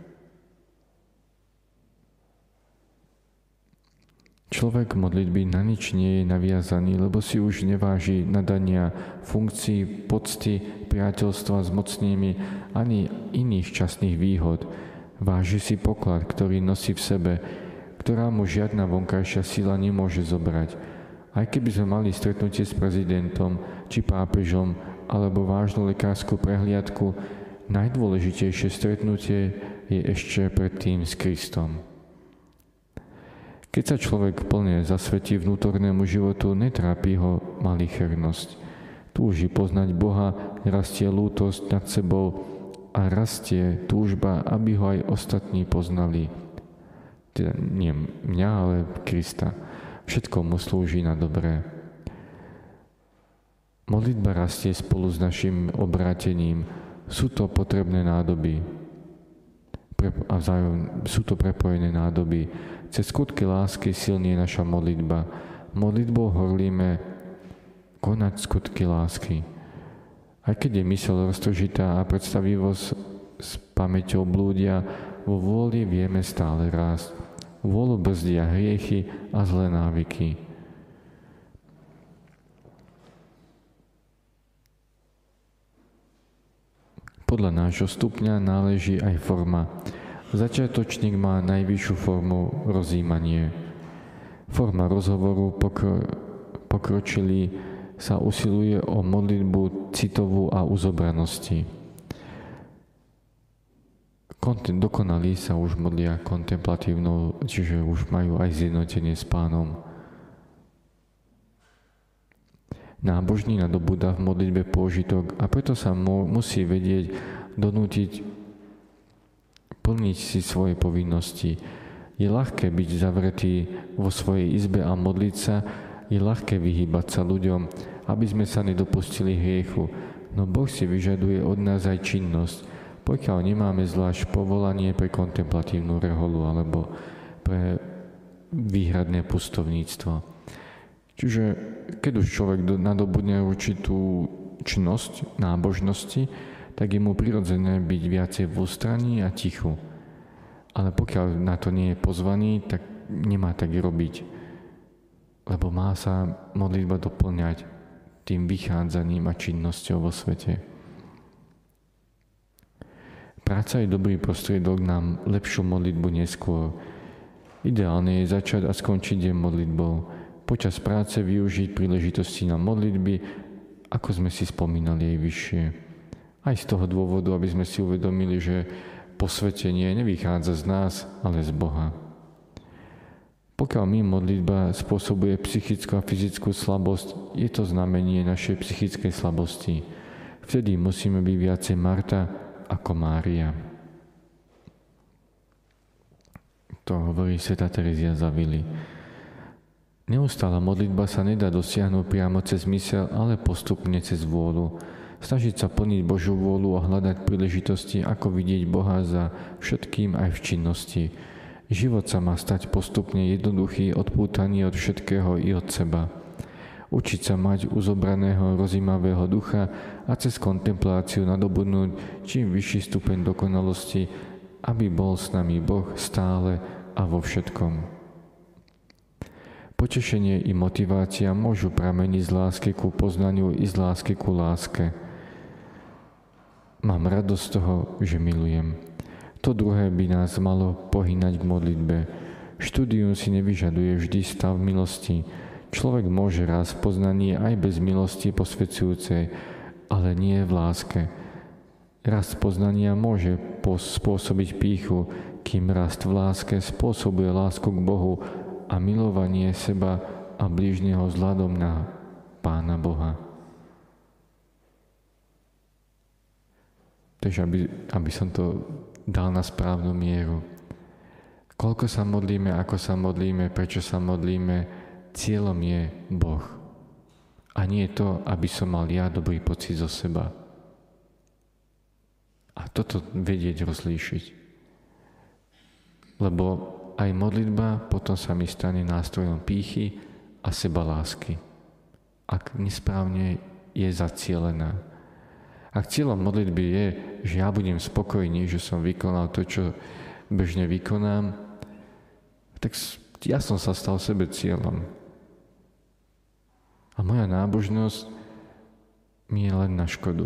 Človek modlitby na nič nie je naviazaný, lebo si už neváži nadania funkcií, pocty, priateľstva s mocnými ani iných časných výhod. Váži si poklad, ktorý nosí v sebe, ktorá mu žiadna vonkajšia sila nemôže zobrať. Aj keby sme mali stretnutie s prezidentom či pápežom alebo vážnu lekárskú prehliadku, najdôležitejšie stretnutie je ešte predtým s Kristom. Keď sa človek plne zasvetí vnútornému životu, netrápi ho malichernosť. Túži poznať Boha, rastie lútosť nad sebou a rastie túžba, aby ho aj ostatní poznali. Teda nie mňa, ale Krista. Všetko mu slúži na dobré. Modlitba rastie spolu s našim obrátením. Sú to potrebné nádoby. A vzájom, sú to prepojené nádoby. Cez skutky lásky silnie naša modlitba. Modlitbou horlíme konať skutky lásky. Aj keď je myseľ roztržitá a predstavivosť s pamäťou blúdia, vo vôli vieme stále rásť. Vôľu brzdia hriechy a zlé návyky. Podľa nášho stupňa náleží aj forma. Začiatočník má najvyššiu formu rozjímanie. Forma rozhovoru pokro- pokročilý sa usiluje o modlitbu citovú a uzobranosti. Kontent, dokonalí sa už modlia kontemplatívnou, čiže už majú aj zjednotenie s Pánom. Nábožný nadobúda v modlitbe pôžitok a preto sa mu, musí vedieť donútiť plniť si svoje povinnosti. Je ľahké byť zavretý vo svojej izbe a modliť sa, je ľahké vyhýbať sa ľuďom, aby sme sa nedopustili hriechu, no Boh si vyžaduje od nás aj činnosť, pokiaľ nemáme zvlášť povolanie pre kontemplatívnu reholu alebo pre výhradné pustovníctvo. Čiže keď už človek nadobudne určitú činnosť nábožnosti, tak je mu prirodzené byť viacej v ústraní a tichu. Ale pokiaľ na to nie je pozvaný, tak nemá tak robiť. Lebo má sa modlitba doplňať tým vychádzaním a činnosťou vo svete. Práca je dobrý prostriedok na lepšiu modlitbu neskôr. Ideálne je začať a skončiť deň modlitbou. Počas práce využiť príležitosti na modlitby, ako sme si spomínali aj vyššie. Aj z toho dôvodu, aby sme si uvedomili, že posvetenie nevychádza z nás, ale z Boha. Pokiaľ mi modlitba spôsobuje psychickú a fyzickú slabosť, je to znamenie našej psychickej slabosti. Vtedy musíme byť viacej Marta ako Mária. To hovorí svätá Terezia z Avily. Neustála modlitba sa nedá dosiahnuť priamo cez myseľ, ale postupne cez vôľu. Snažiť sa plniť Božiu vôľu a hľadať príležitosti, ako vidieť Boha za všetkým aj v činnosti. Život sa má stať postupne jednoduchý, odpútaný od všetkého i od seba. Učiť sa mať uzobraného, rozímavého ducha a cez kontempláciu nadobudnúť čím vyšší stupeň dokonalosti, aby bol s nami Boh stále a vo všetkom. Potešenie i motivácia môžu prameniť z lásky ku poznaniu i z lásky ku láske. Mám radosť z toho, že milujem. To druhé by nás malo pohynať k modlitbe. Štúdium si nevyžaduje vždy stav milosti. Človek môže raz v poznaní aj bez milosti posvedzujúcej, ale nie v láske. Rast poznania môže spôsobiť pýchu, kým rast v láske spôsobuje lásku k Bohu a milovanie seba a blížneho vzhľadom na Pána Boha. Takže aby, aby som to dal na správnu mieru. Koľko sa modlíme, ako sa modlíme, prečo sa modlíme, cieľom je Boh. A nie to, aby som mal ja dobrý pocit zo seba. A toto vedieť rozlíšiť. Lebo aj modlitba potom sa mi stane nástrojom pýchy a sebalásky. Ak nesprávne je zacielená. Ak cieľom modlitby je, že ja budem spokojný, že som vykonal to, čo bežne vykonám, tak ja som sa stal sebe cieľom. A moja nábožnosť mi je len na škodu.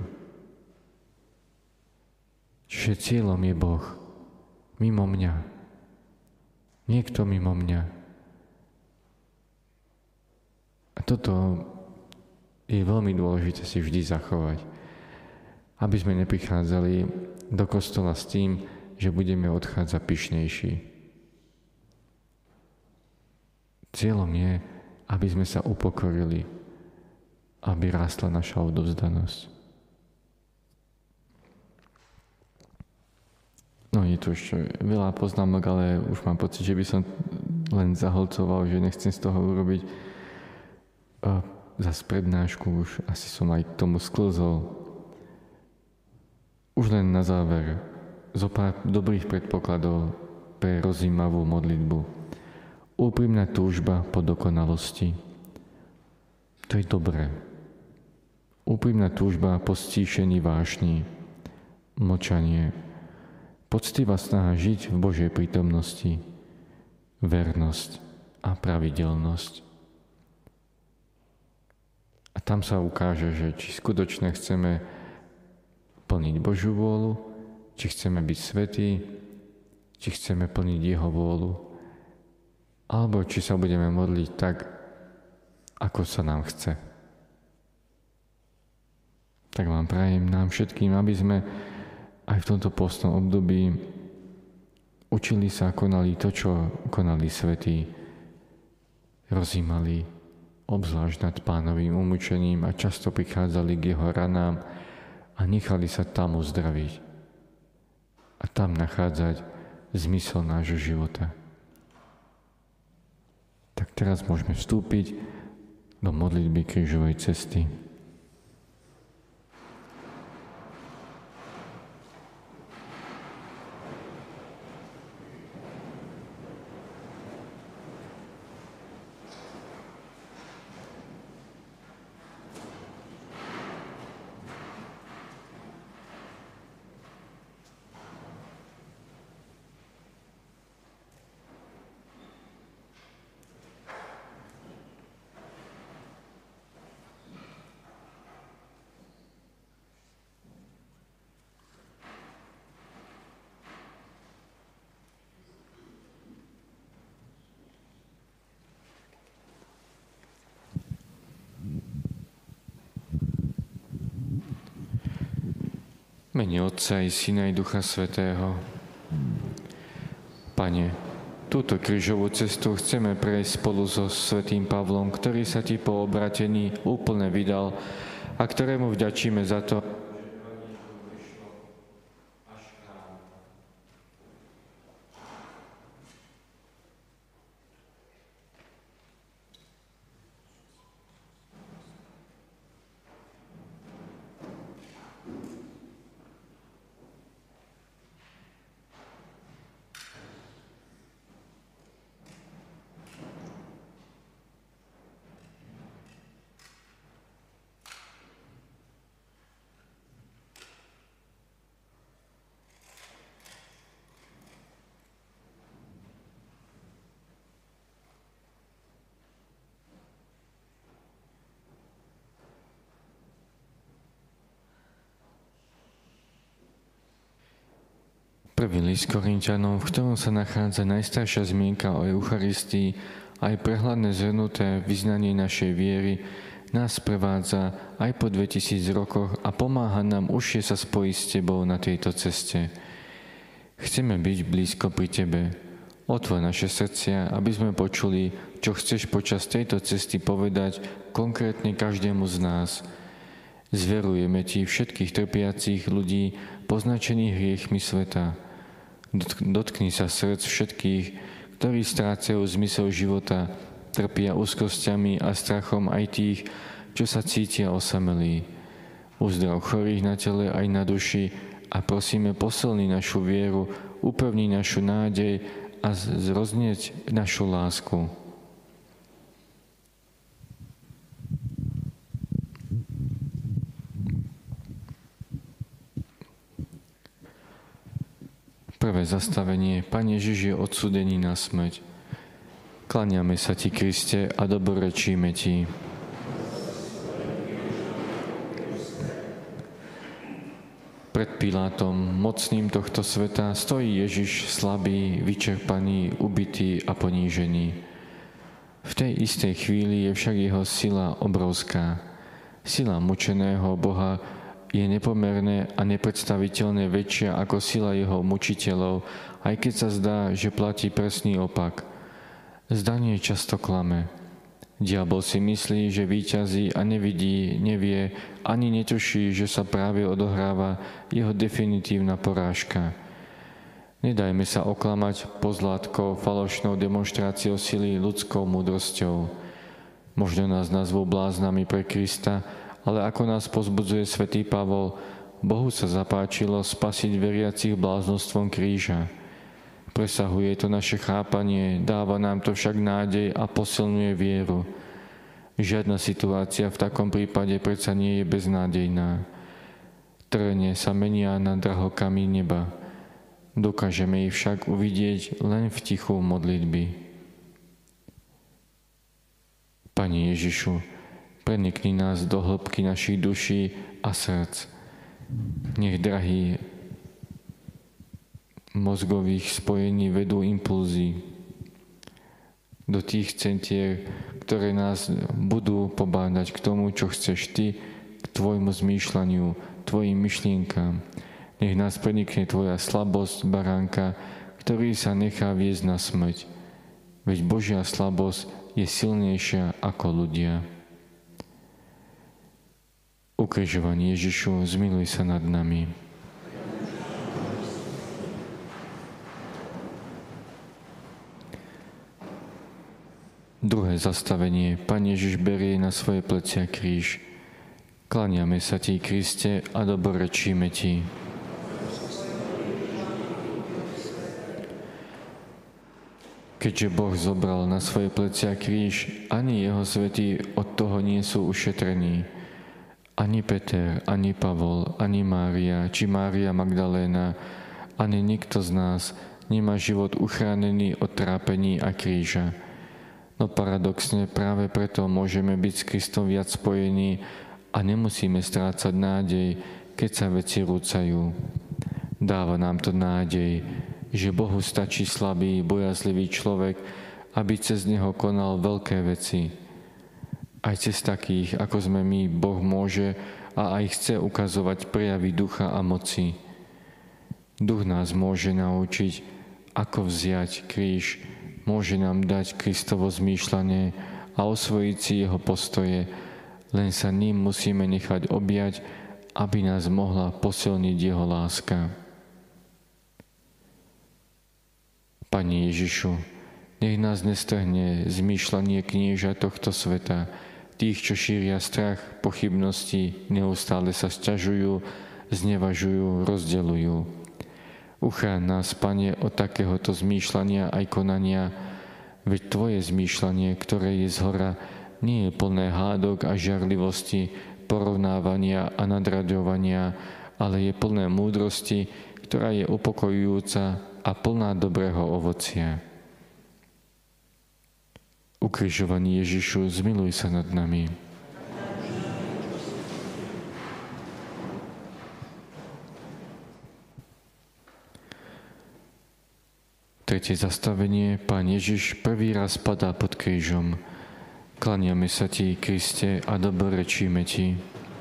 Čiže cieľom je Boh. Mimo mňa. Niekto mimo mňa. A toto je veľmi dôležité si vždy zachovať. aby sme neprichádzali do kostola s tým, že budeme odchádzať pyšnejší. Cieľom je, aby sme sa upokorili, aby rástla naša odovzdanosť. No je tu ešte veľa poznámok, ale už mám pocit, že by som len zahlcoval, že nechcem z toho urobiť uh, zas prednášku, už asi som aj k tomu sklzol. Už len na záver, zo pár dobrých predpokladov pre rozjímavú modlitbu. Úprimná túžba po dokonalosti. To je dobré. Úprimná túžba po stíšení vášni. Mlčanie. Poctivá snaha žiť v Božej prítomnosti. Vernosť a pravidelnosť. A tam sa ukáže, že či skutočne chceme plniť Božiu vôľu, či chceme byť svätí, či chceme plniť Jeho vôľu, alebo či sa budeme modliť tak, ako sa nám chce. Tak vám prajem nám všetkým, aby sme aj v tomto postnom období učili sa a konali to, čo konali svätí. Rozímali obzvlášť nad Pánovým umúčením a často prichádzali k Jeho ranám a nechali sa tam uzdraviť a tam nachádzať zmysel nášho života. Tak teraz môžeme vstúpiť do modlitby krížovej cesty. Mene Otca i Syna i Ducha Svätého. Pane, túto krížovú cestu chceme prejsť spolu so svätým Pavlom, ktorý sa Ti po obratení úplne vydal a ktorému vďačíme za to, Prvý list Korinťanom, v ktorom sa nachádza najstaršia zmienka o Eucharistii, aj prehľadne zhrnuté vyznanie našej viery, nás prevádza aj po dvetisíc rokoch a pomáha nám užšie sa spojiť s Tebou na tejto ceste. Chceme byť blízko pri Tebe. Otvor naše srdcia, aby sme počuli, čo chceš počas tejto cesty povedať konkrétne každému z nás. Zverujeme Ti všetkých trpiacich ľudí, poznačených hriechmi sveta. Dotkni sa srdc všetkých, ktorí strácajú zmysel života, trpia úzkosťami a strachom aj tých, čo sa cítia osamelí. Uzdrav chorých na tele aj na duši a prosíme, posilni našu vieru, upevni našu nádej a zroznieť našu lásku. Prvé zastavenie. Pane Ježiš je odsúdený na smrť. Kláňame sa Ti, Kriste, a dobrorečíme Ti. Pred Pilátom, mocným tohto sveta, stojí Ježiš slabý, vyčerpaný, ubitý a ponížený. V tej istej chvíli je však jeho sila obrovská. Sila mučeného Boha je nepomerné a nepredstaviteľné väčšia ako sila jeho mučiteľov, aj keď sa zdá, že platí presný opak. Zdanie často klame. Diabol si myslí, že víťazí a nevidí, nevie, ani netuší, že sa práve odohráva jeho definitívna porážka. Nedajme sa oklamať pozlátkou, falošnou demonštráciou sily ľudskou múdrosťou. Možno nás nazvú bláznami pre Krista, ale ako nás pozbudzuje svätý Pavol, Bohu sa zapáčilo spasiť veriacich bláznostvom kríža. Presahuje to naše chápanie, dáva nám to však nádej a posilňuje vieru. Žiadna situácia v takom prípade predsa nie je beznádejná. Trene sa menia na drahokamy neba. Dokážeme ich však uvidieť len v tichu modlitby. Pane Ježišu, prenikni nás do hĺbky našich duší a srdc. Nech drahý mozgových spojení vedú impulzy do tých centier, ktoré nás budú pobádať k tomu, čo chceš Ty, k Tvojmu zmýšľaniu, Tvojim myšlienkám. Nech nás prenikne Tvoja slabosť, baránka, ktorý sa nechá viesť na smrť. Veď Božia slabosť je silnejšia ako ľudia. Ukrižovaný Ježišu, zmiluj sa nad nami. Druhé zastavenie. Pán Ježiš berie na svoje plecia kríž. Kláňame sa Ti, Kriste, a dobrorečíme Ti. Keďže Boh zobral na svoje plecia kríž, ani jeho svätí od toho nie sú ušetrení. Ani Peter, ani Pavol, ani Mária, či Mária Magdaléna, ani nikto z nás nemá život uchránený od trápení a kríža. No paradoxne práve preto môžeme byť s Kristom viac spojení a nemusíme strácať nádej, keď sa veci rúcajú. Dáva nám to nádej, že Bohu stačí slabý, bojazlivý človek, aby cez neho konal veľké veci. Aj cez takých, ako sme my, Boh môže a aj chce ukazovať prejavy ducha a moci. Duch nás môže naučiť, ako vziať kríž, môže nám dať Kristovo zmýšľanie a osvojiť si jeho postoje, len sa ním musíme nechať objať, aby nás mohla posilniť jeho láska. Pane Ježišu, nech nás nestrhne zmýšľanie knieža tohto sveta, tých, čo šíria strach, pochybnosti, neustále sa sťažujú, znevažujú, rozdeľujú. Uchráň nás, Pane, od takéhoto zmýšľania aj konania, veď Tvoje zmýšľanie, ktoré je zhora, nie je plné hádok a žiarlivosti, porovnávania a nadraďovania, ale je plné múdrosti, ktorá je upokojujúca a plná dobrého ovocia. Ukrižovaný Ježišu, zmiluj sa nad nami. Tretie zastavenie. Pán Ježiš prvý raz padá pod krížom. Kláňame sa Ti, Kriste, a dobrorečíme Ti.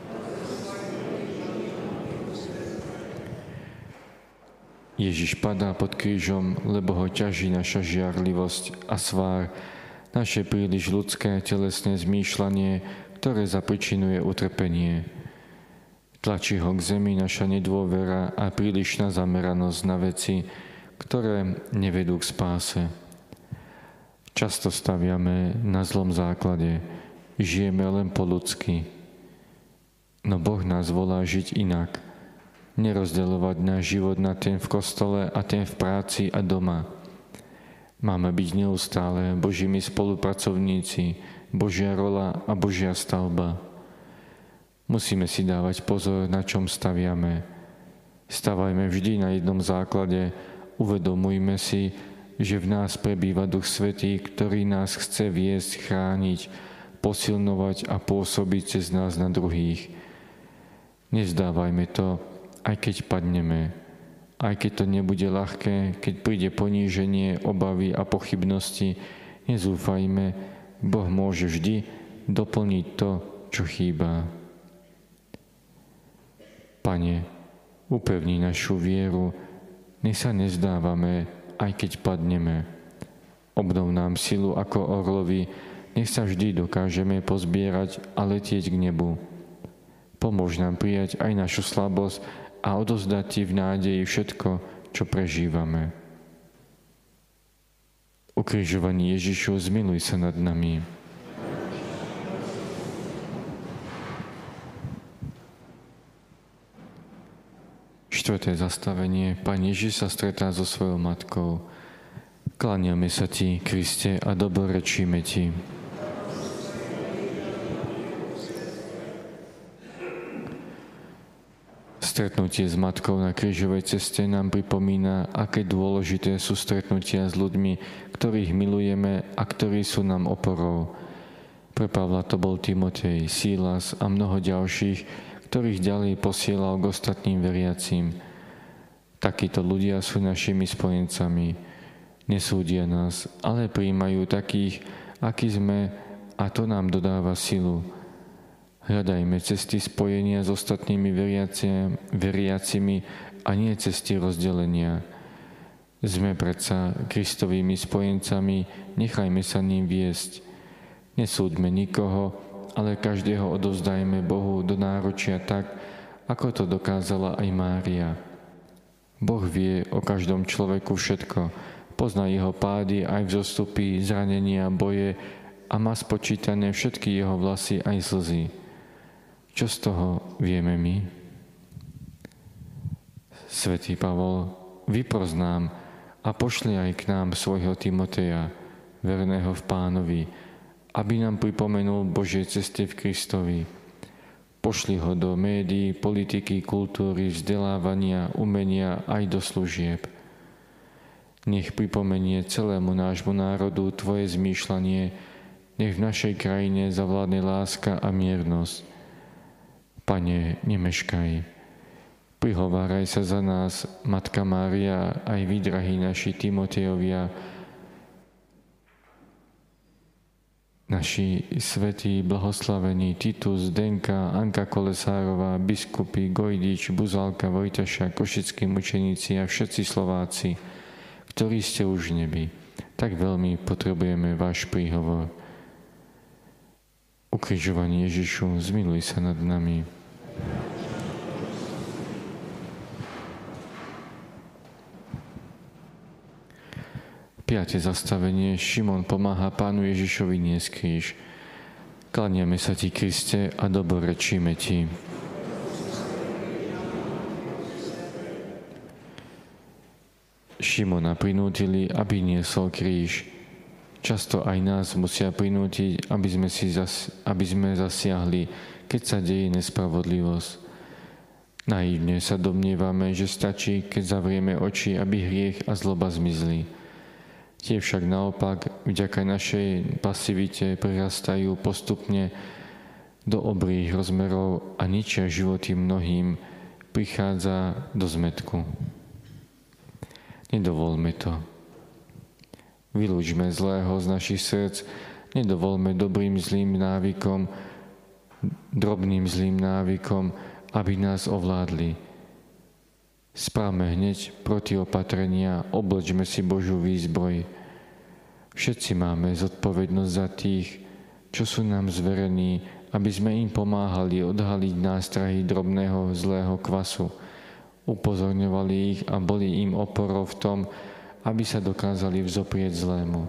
Ježiš padá pod krížom, lebo ho ťaží naša žiarlivosť a svár, naše príliš ľudské telesné zmýšľanie, ktoré zapričinuje utrpenie. Tlačí ho k zemi naša nedôvera a prílišná zameranosť na veci, ktoré nevedú k spáse. Často staviame na zlom základe, žijeme len po ľudsky. No Boh nás volá žiť inak. Nerozdeľovať náš život na ten v kostole a ten v práci a doma. Máme byť neustále Božími spolupracovníci, Božia rola a Božia stavba. Musíme si dávať pozor, na čom staviame. Stavajme vždy na jednom základe, uvedomujme si, že v nás prebýva Duch Svätý, ktorý nás chce viesť, chrániť, posilňovať a pôsobiť cez nás na druhých. Nevzdávajme to, aj keď padneme, aj keď to nebude ľahké, keď príde poníženie, obavy a pochybnosti, nezúfajme, Boh môže vždy doplniť to, čo chýba. Pane, upevni našu vieru, nech sa nezdávame, aj keď padneme. Obnov nám silu ako orlovi, nech sa vždy dokážeme pozbierať a letieť k nebu. Pomôž nám prijať aj našu slabosť a odovzdať Ti v nádeji všetko, čo prežívame. Ukrižovaný Ježišu, zmiluj sa nad nami. Štvrté zastavenie. Pán Ježiš sa stretá so svojou matkou. Kláňame sa Ti, Kriste, a dobrorečíme Ti. Stretnutie s matkou na krížovej ceste nám pripomína, aké dôležité sú stretnutia s ľuďmi, ktorých milujeme a ktorí sú nám oporou. Pre Pavla to bol Timotej, Sílas a mnoho ďalších, ktorých ďalej posielal k ostatným veriacím. Takíto ľudia sú našimi spojencami. Nesúdia nás, ale prijímajú takých, akí sme, a to nám dodáva silu. Hľadajme cesty spojenia s ostatnými veriacimi a nie cesty rozdelenia. Sme predsa Kristovými spojencami, nechajme sa ním viesť. Nesúďme nikoho, ale každého odovzdajme Bohu do náručia tak, ako to dokázala aj Mária. Boh vie o každom človeku všetko, pozná jeho pády aj vzostupy, zranenia, boje a má spočítané všetky jeho vlasy aj slzy. Čo z toho vieme my? Svätý Pavol, vypros nám a pošli aj k nám svojho Timoteja, verného v Pánovi, aby nám pripomenul Božie ceste v Kristovi. Pošli ho do médií, politiky, kultúry, vzdelávania, umenia aj do služieb. Nech pripomenie celému nášmu národu Tvoje zmýšľanie, nech v našej krajine zavládne láska a miernosť. Pane, nemeškaj. Prihováraj sa za nás, Matka Mária, aj vy, drahí naši Timotejovia, naši svätí, blahoslavení Titus, Zdenka, Anka Kolesárová, biskupy, Gojdič, Buzalka, Vojtaša, košickí mučeníci a všetci Slováci, ktorí ste už v nebi. Tak veľmi potrebujeme váš príhovor. Ukrižovaný Ježišu, zmiluj sa nad nami. Piate zastavenie. Šimon pomáha Pánu Ježišovi niesť kríž. Kláňame sa Ti, Kriste, a dobrorečíme Ti. Šimona prinútili, aby niesol kríž. Často aj nás musia prinútiť, aby sme, si zas, aby sme zasiahli, keď sa deje nespravodlivosť. Naivne sa domnievame, že stačí, keď zavrieme oči, aby hriech a zloba zmizli. Tie však naopak, vďaka našej pasivite, prerastajú postupne do obrých rozmerov a ničia životy mnohým, prichádza do zmätku. Nedovolme to. Vylúčme zlého z našich srdc, nedovolme dobrým zlým návykom, drobným zlým návykom, aby nás ovládli. Správme hneď protiopatrenia, oblečme si Božiu výzbroj. Všetci máme zodpovednosť za tých, čo sú nám zverení, aby sme im pomáhali odhaliť nástrahy drobného zlého kvasu. Upozorňovali ich a boli im oporou v tom, aby sa dokázali vzoprieť zlému.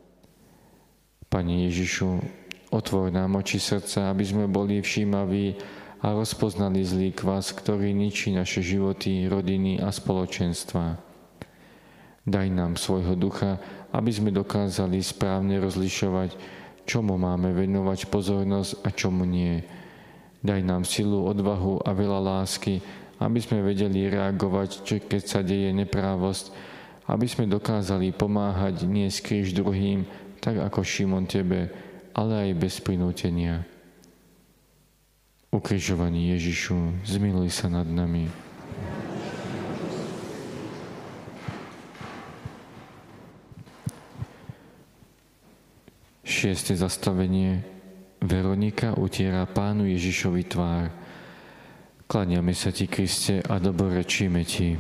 Pane Ježišu, otvor nám oči srdca, aby sme boli všímaví a rozpoznali zlý kvas, ktorý ničí naše životy, rodiny a spoločenstva. Daj nám svojho ducha, aby sme dokázali správne rozlišovať, čomu máme venovať pozornosť a čomu nie. Daj nám silu, odvahu a veľa lásky, aby sme vedeli reagovať, keď sa deje neprávosť, aby sme dokázali pomáhať niesť kríž druhým, tak ako Šimon Tebe, ale aj bez prinútenia. Ukrižovaný Ježišu, zmiluj sa nad nami. Šieste zastavenie. Veronika utiera Pánu Ježišovi tvár. Kláňame sa Ti, Kriste, a dobrorečíme Ti.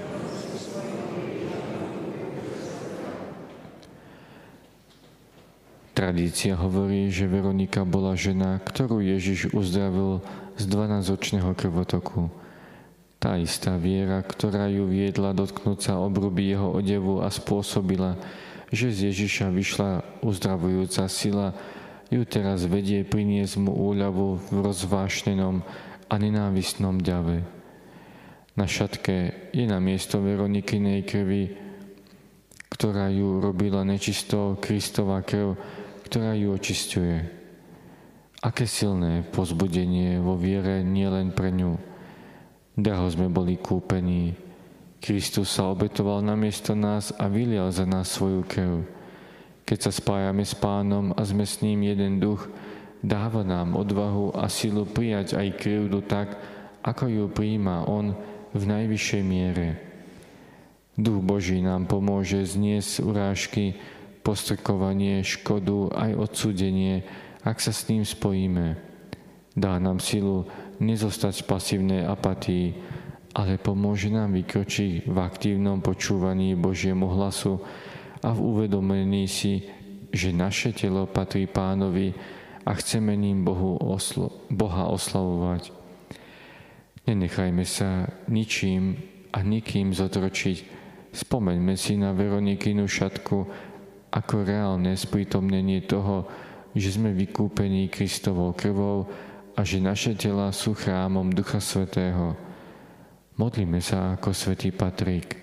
Tradícia hovorí, že Veronika bola žena, ktorú Ježiš uzdravil z dvanásťročného krvotoku. Tá istá viera, ktorá ju viedla dotknúť sa obruby jeho odevu a spôsobila, že z Ježiša vyšla uzdravujúca sila, ju teraz vedie priniesť mu úľavu v rozvášnenom a nenávistnom ďave. Na šatke je namiesto Veronikinej krvi, ktorá ju robila nečistou, Kristova krv, ktorá ju očisťuje. Aké silné povzbudenie vo viere nielen pre ňu. Draho sme boli kúpení. Kristus sa obetoval namiesto nás a vylial za nás svoju krv. Keď sa spájame s Pánom a sme s ním jeden duch, dáva nám odvahu a silu prijať aj krivdu tak, ako ju prijíma On v najvyššej miere. Duch Boží nám pomôže zniesť urážky, postrkovanie, škodu aj odsúdenie, ak sa s ním spojíme. Dá nám silu nezostať v pasívnej apatii, ale pomôže nám vykročiť v aktívnom počúvaní Božiemu hlasu a v uvedomení si, že naše telo patrí Pánovi a chceme ním Bohu oslo- Boha oslavovať. Nenechajme sa ničím a nikým zotročiť. Spomeňme si na Veronikinu šatku ako reálne sprítomnenie toho, že sme vykúpení Kristovou krvou a že naše tela sú chrámom Ducha Svätého. Modlíme sa ako svätý Patrik.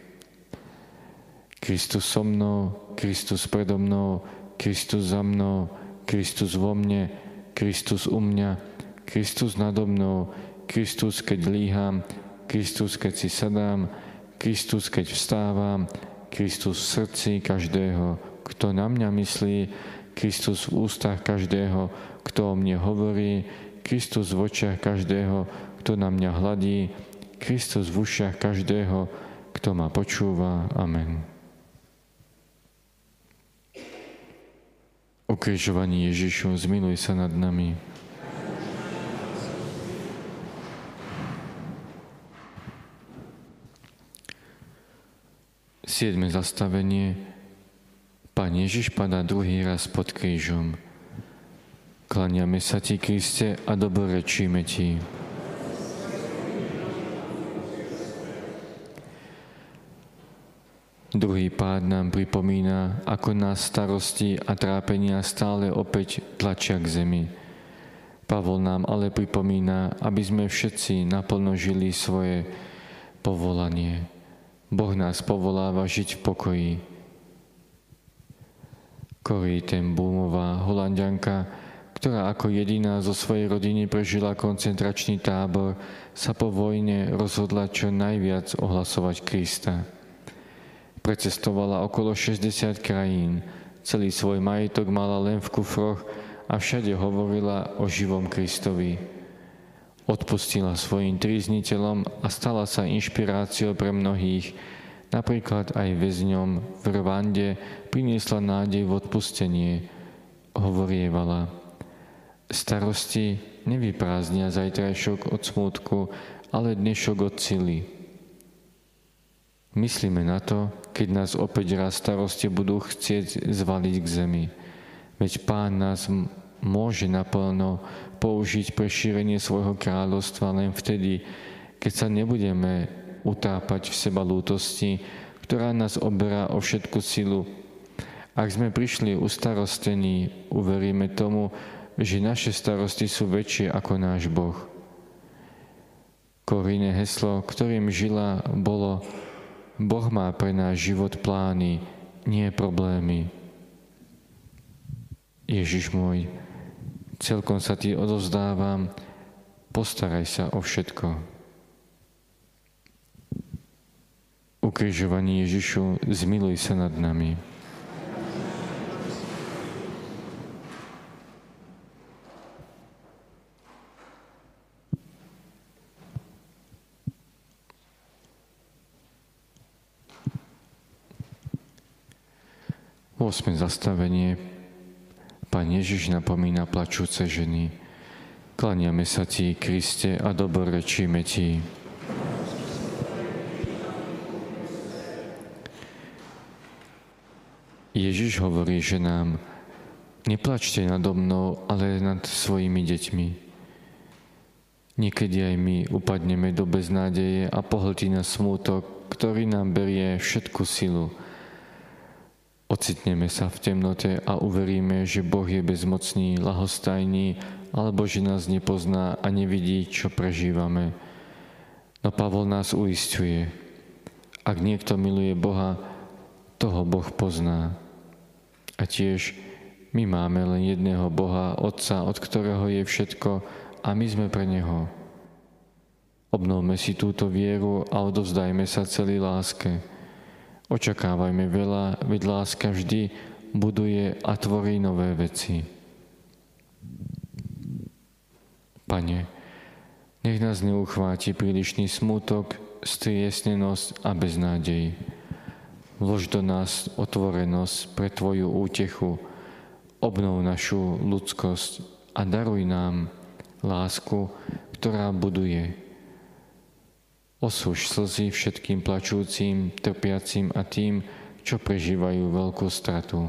Kristus so mnou, Kristus predo mnou, Kristus za mnou, Kristus vo mne, Kristus u mňa, Kristus nado mnou, Kristus, keď líham, Kristus, keď si sadám, Kristus, keď vstávam, Kristus v srdci každého, kto na mňa myslí, Kristus v ústach každého, kto o mne hovorí, Kristus v očiach každého, kto na mňa hladí, Kristus v ušiach každého, kto ma počúva. Amen. Ukrižovaný Ježišu, zmiluj sa nad nami. Siedme zastavenie. Pán Ježiš padá druhý raz pod krížom. Kláňame sa Ti, Kriste, a dobrorečíme Ti. Druhý pád nám pripomína, ako nás starosti a trápenia stále opäť tlačia k zemi. Pavol nám ale pripomína, aby sme všetci naplno žili svoje povolanie. Boh nás povoláva žiť v pokoji. Corrie ten Boomová, Holanďanka, ktorá ako jediná zo svojej rodiny prežila koncentračný tábor, sa po vojne rozhodla čo najviac ohlasovať Krista. Precestovala okolo šesťdesiat krajín, celý svoj majetok mala len v kufroch a všade hovorila o živom Kristovi. Odpustila svojim trízniteľom a stala sa inšpiráciou pre mnohých. Napríklad aj väzňom v Rwande priniesla nádej v odpustenie. Hovorievala: starosti nevyprázdnia zajtrajšok od smútku, ale dnešok od sily. Myslíme na to, keď nás opäť raz starosti budú chcieť zvaliť k zemi. Veď Pán nás m- môže naplno použiť pre šírenie svojho kráľovstva len vtedy, keď sa nebudeme utápať v seba lútosti, ktorá nás oberá o všetku silu. Ak sme prišli ustarostení, uveríme tomu, že naše starosti sú väčšie ako náš Boh. Corrine heslo, ktorým žila, bolo: Boh má pre náš život plány, nie problémy. Ježiš môj, celkom sa Ti odovzdávam, postaraj sa o všetko. Ukrižovaný Ježišu, zmiluj sa nad nami. Ôsme zastavenie. Pán Ježiš napomína plačúce ženy. Kláňame sa Ti, Kriste, a dobrorečíme Ti. Ježiš hovorí ženám: neplačte nado mnou, ale nad svojimi deťmi. Niekedy aj my upadneme do beznádeje a pohltí nás smútok, ktorý nám berie všetku silu. Ocitneme sa v temnote a uveríme, že Boh je bezmocný, ľahostajný, alebo že nás nepozná a nevidí, čo prežívame. No Pavol nás uisťuje: ak niekto miluje Boha, toho Boh pozná. A tiež my máme len jedného Boha, Otca, od ktorého je všetko, a my sme pre Neho. Obnovme si túto vieru a odovzdajme sa celý láske. Očakávajme veľa, veď láska vždy buduje a tvorí nové veci. Pane, nech nás neuchváti prílišný smútok, striesnenosť a beznádej. Vlož do nás otvorenosť pre Tvoju útechu, obnov našu ľudskosť a daruj nám lásku, ktorá buduje. Osúž slzy všetkým plačúcim, trpiacim a tým, čo prežívajú veľkú stratu.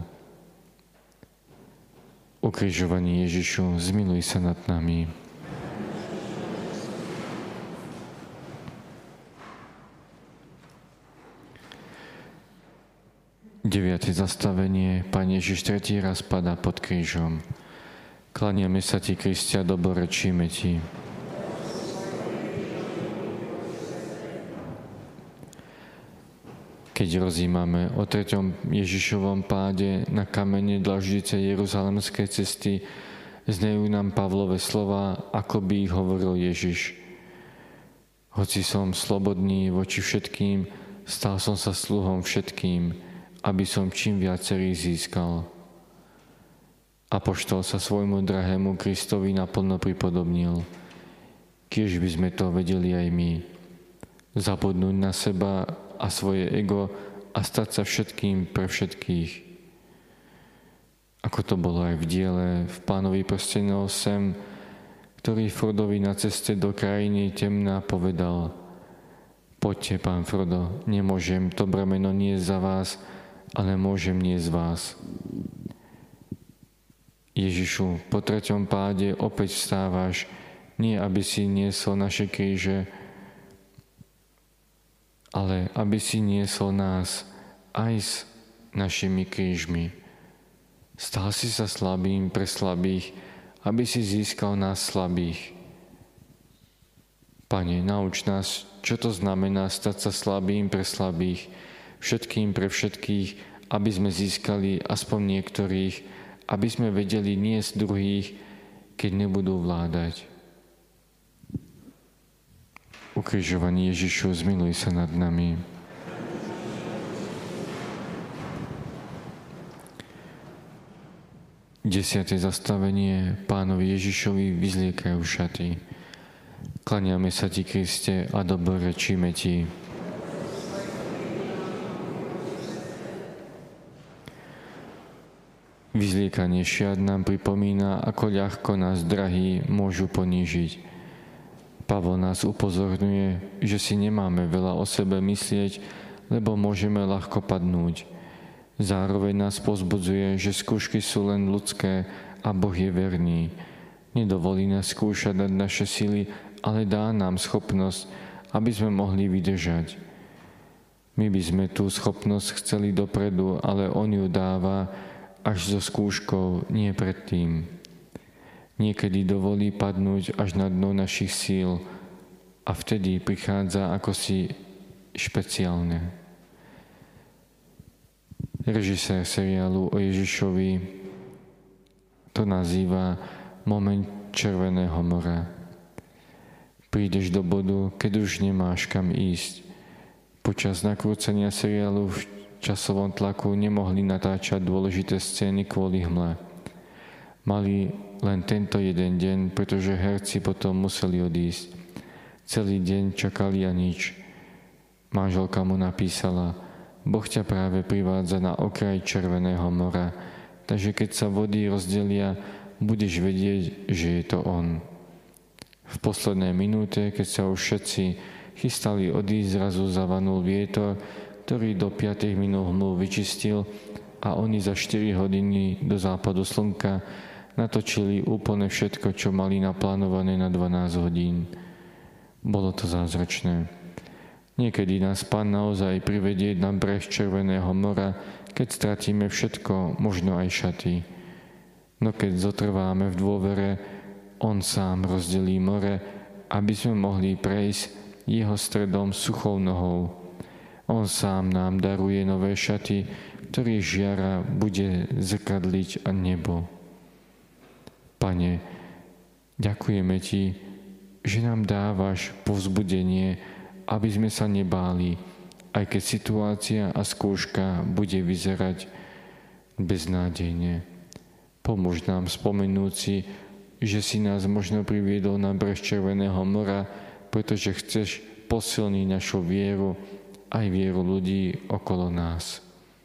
Ukrižovaný Ježišu, zmiluj sa nad nami. Deviate zastavenie. Pán Ježiš tretí raz padá pod krížom. Kláňame sa Ti, Kriste, a dobrorečíme Ti. Keď rozímame o treťom Ježišovom páde na kamene dlaždice Jeruzalemskej cesty, znejú nám Pavlové slova, ako by ich hovoril Ježiš. Hoci som slobodný voči všetkým, stal som sa sluhom všetkým, aby som čím viacerých získal. Apoštol sa svojmu drahému Kristovi naplno pripodobnil. Kiež by sme to vedeli aj my. Zabudnúť na seba a svoje ego a stať sa všetkým pre všetkých. Ako to bolo aj v diele v Pánovi prstenov Sem, ktorý Frodovi na ceste do krajiny temná povedal: poďte, pán Frodo, nemôžem to bremeno niesť za vás, ale môžem niesť vás. Ježišu, po treťom páde opäť vstávaš, nie aby si niesol naše kríže, ale aby si niesol nás aj s našimi krížmi. Stal si sa slabým pre slabých, aby si získal nás slabých. Pane, nauč nás, čo to znamená stať sa slabým pre slabých, všetkým pre všetkých, aby sme získali aspoň niektorých, aby sme vedeli niesť druhých, keď nebudú vládať. Ukrižovaný Ježišu, zmiluj sa nad nami. Desiate zastavenie. Pánovi Ježišovi vyzliekajú šaty. Kláňame sa Ti, Kriste, a dobrorečíme Ti. Vyzliekanie šiat nám pripomína, ako ľahko nás drahí môžu ponížiť. Pavol nás upozorňuje, že si nemáme veľa o sebe myslieť, lebo môžeme ľahko padnúť. Zároveň nás povzbudzuje, že skúšky sú len ľudské a Boh je verný. Nedovolí nás skúšať nad naše sily, ale dá nám schopnosť, aby sme mohli vydržať. My by sme tú schopnosť chceli dopredu, ale On ju dáva až so skúškou, nie predtým. Niekedy dovolí padnúť až na dno našich síl a vtedy prichádza ako si špeciálne. Režisér seriálu o Ježišovi to nazýva moment Červeného mora. Prídeš do bodu, keď už nemáš kam ísť. Počas nakrúcania seriálu v časovom tlaku nemohli natáčať dôležité scény kvôli hmle. Mali len tento jeden deň, pretože herci potom museli odísť. Celý deň čakali a nič. Manželka mu napísala: Boh ťa práve privádza na okraj Červeného mora, takže keď sa vody rozdelia, budeš vedieť, že je to On. V poslednej minúte, keď sa už všetci chystali odísť, zrazu zavanul vietor, ktorý do piatich minút hmlu vyčistil a oni za štyri hodiny do západu slnka natočili úplne všetko, čo mali naplánované na dvanásť hodín. Bolo to zázračné. Niekedy nás Pán naozaj privedie na breh Červeného mora, keď stratíme všetko, možno aj šaty. No keď zotrváme v dôvere, On sám rozdelí more, aby sme mohli prejsť jeho stredom suchou nohou. On sám nám daruje nové šaty, ktorých žiara bude zrkadliť a nebo. Pane, ďakujeme Ti, že nám dávaš povzbudenie, aby sme sa nebáli, aj keď situácia a skúška bude vyzerať beznádejne. Pomôž nám spomenúť si, že si nás možno priviedol na breh Červeného mora, pretože chceš posilniť našu vieru, aj vieru ľudí okolo nás.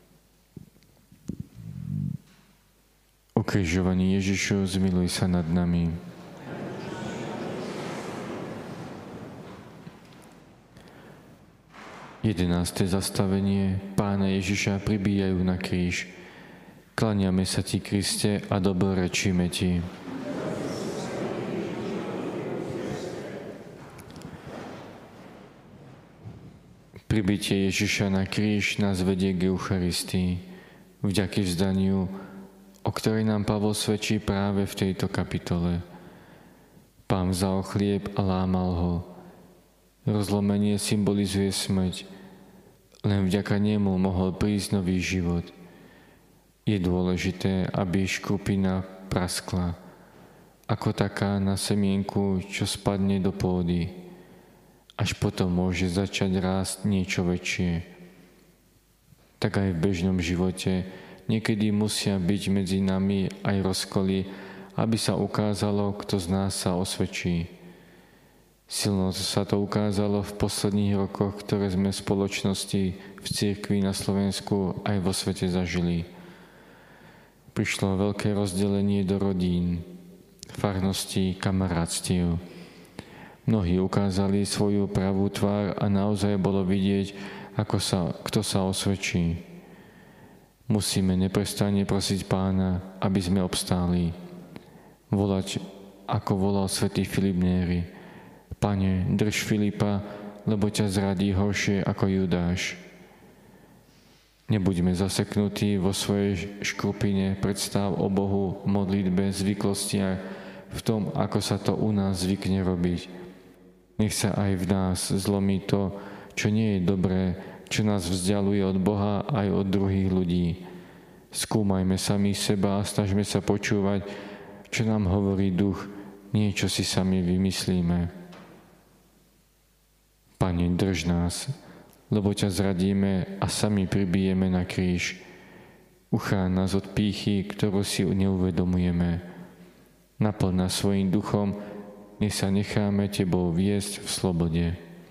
Ukrižovaný Ježišu, zmiluj sa nad nami. Jedenáste zastavenie. Pána Ježiša pribíjajú na kríž. Kláňame sa Ti, Kriste, a dobrorečíme Ti. Pribitie Ježiša na kríž nás vedie k Eucharistii, vďaky vzdaniu, o ktorej nám Pavol svedčí práve v tejto kapitole. Pán vzal chlieb a lámal ho. Rozlomenie symbolizuje smrť. Len vďaka nemu mohol prísť nový život. Je dôležité, aby škrupina praskla, ako taká na semienku, čo spadne do pôdy. Až potom môže začať rásť niečo väčšie. Tak aj v bežnom živote niekedy musia byť medzi nami aj rozkoly, aby sa ukázalo, kto z nás sa osvedčí. Silno sa to ukázalo v posledných rokoch, ktoré sme v spoločnosti, v cirkvi na Slovensku aj vo svete zažili. Prišlo veľké rozdelenie do rodín, farností, kamarátstiev. Mnohí ukázali svoju pravú tvár a naozaj bolo vidieť, ako sa, kto sa osvedčí. Musíme neprestáne prosiť Pána, aby sme obstáli. Volať, ako volal svätý Filip Néri. Pane, drž Filipa, lebo ťa zradí horšie ako Judáš. Nebuďme zaseknutí vo svojej škrupine predstav o Bohu, modlitbe, zvyklostiach, v tom, ako sa to u nás zvykne robiť. Nech sa aj v nás zlomí to, čo nie je dobré, čo nás vzdialuje od Boha aj od druhých ľudí. Skúmajme sami seba a snažme sa počúvať, čo nám hovorí duch, nie čo si sami vymyslíme. Pane, drž nás, lebo ťa zradíme a sami pribijeme na kríž. Uchráň nás od pýchy, ktorú si neuvedomujeme. Naplň nás svojím duchom, nech sa necháme Tebou viesť v slobode.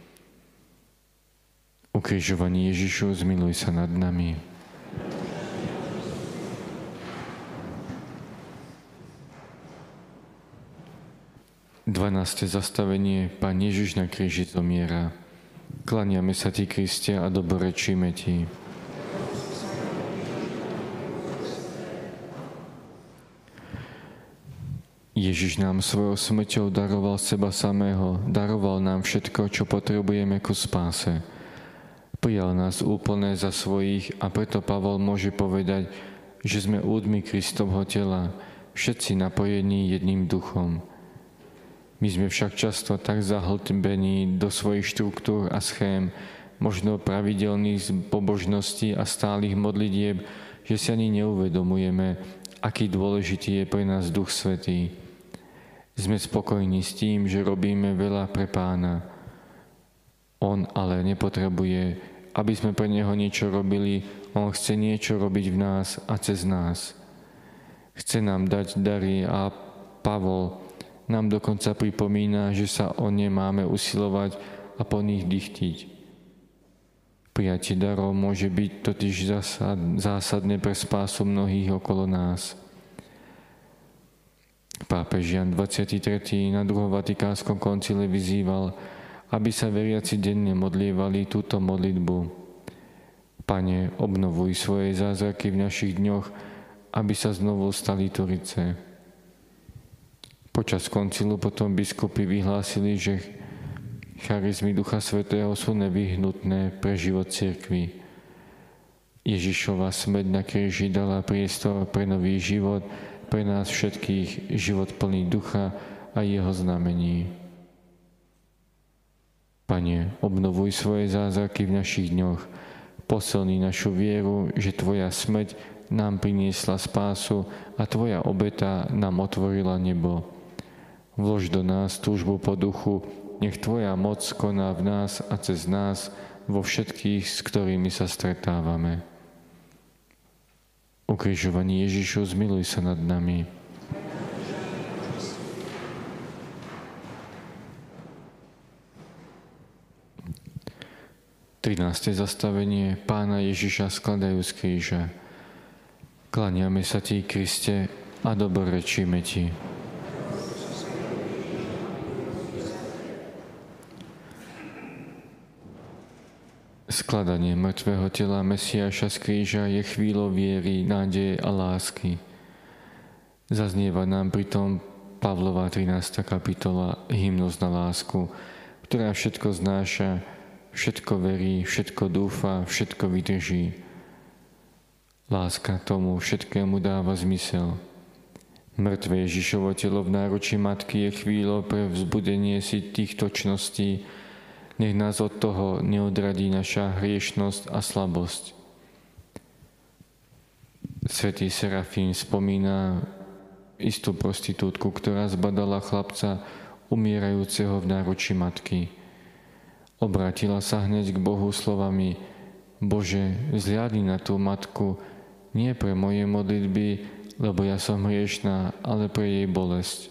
Ukrižovaný Ježišu, zmiluj sa nad nami. dvanáste zastavenie. Pán Ježiš na kríži zomiera. Kláňame sa Ti, Kriste, a dobrorečíme Ti. Ježiš nám svojou smrťou daroval seba samého, daroval nám všetko, čo potrebujeme ku spáse. Prijal nás úplne za svojich a preto Pavol môže povedať, že sme údmi Kristovho tela, všetci napojení jedným duchom. My sme však často tak zahltbení do svojich štruktúr a schém, možno pravidelných pobožností a stálych modlitieb, že si ani neuvedomujeme, aký dôležitý je pre nás Duch Svätý. Sme spokojní s tým, že robíme veľa pre Pána. On ale nepotrebuje, aby sme pre Neho niečo robili, On chce niečo robiť v nás a cez nás. Chce nám dať dary a Pavol nám dokonca pripomína, že sa o ne máme usilovať a po nich dychtiť. Prijatie darov môže byť totiž zásad, zásadné pre spásu mnohých okolo nás. Pápež Jan dvadsiaty tretí na druhom Vatikánskom koncile vyzýval, aby sa veriaci denne modlievali túto modlitbu. Pane, obnovuj svoje zázraky v našich dňoch, aby sa znovu stali Turice. Počas koncilu potom biskupy vyhlásili, že charizmy Ducha Svätého sú nevyhnutné pre život cirkvi. Ježišova smrť na kríži dala priestor pre nový život, pre nás všetkých život plný ducha a jeho znamení. Pane, obnovuj svoje zázraky v našich dňoch, posilni našu vieru, že Tvoja smrť nám priniesla spásu a Tvoja obeta nám otvorila nebo. Vlož do nás túžbu po duchu, nech Tvoja moc koná v nás a cez nás vo všetkých, s ktorými sa stretávame. Ukrižovaný Ježišu, zmiluj sa nad nami. trináste zastavenie. Pána Ježiša skladajú z kríža. Kláňame sa Ti, Kriste, a dobrorečíme Ti. Skladanie mŕtvého tela Mesiáša z kríža je chvíľou viery, nádeje a lásky. Zaznieva nám pritom Pavlova trinásta kapitola Hymnus na lásku, ktorá všetko znáša, všetko verí, všetko dúfa, všetko vydrží. Láska tomu všetkému dáva zmysel. Mŕtve Ježišovo telo v náručí matky je chvíľou pre vzbudenie si týchto čností. Nech nás od toho neodradí naša hriešnosť a slabosť. Svätý Serafín spomína istú prostitútku, ktorá zbadala chlapca umierajúceho v náručí matky. Obrátila sa hneď k Bohu slovami: Bože, vzhliadni na tú matku, nie pre moje modlitby, lebo ja som hriešná, ale pre jej bolesť.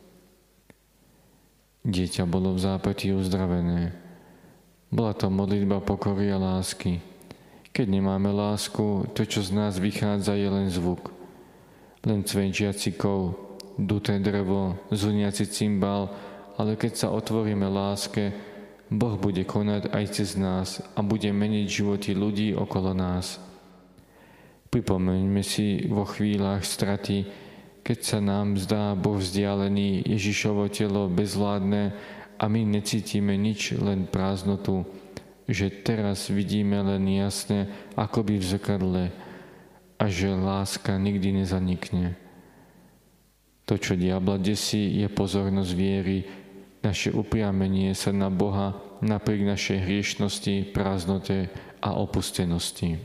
Dieťa bolo v zápätí uzdravené. Bola to modlitba pokory a lásky. Keď nemáme lásku, to, čo z nás vychádza, je len zvuk. Len cvenčiaci kov, duté drevo, zuniaci cymbál, ale keď sa otvoríme láske, Boh bude konať aj cez nás a bude meniť životy ľudí okolo nás. Pripomeňme si vo chvíľach straty, keď sa nám zdá Boh vzdialený, Ježišovo telo bezvládne, a my necítime nič, len prázdnotu, že teraz vidíme len jasne, ako by v zrkadle, a že láska nikdy nezanikne. To, čo diabla desí, je pozornosť viery, naše upriamenie sa na Boha napriek našej hriešnosti, prázdnote a opustenosti.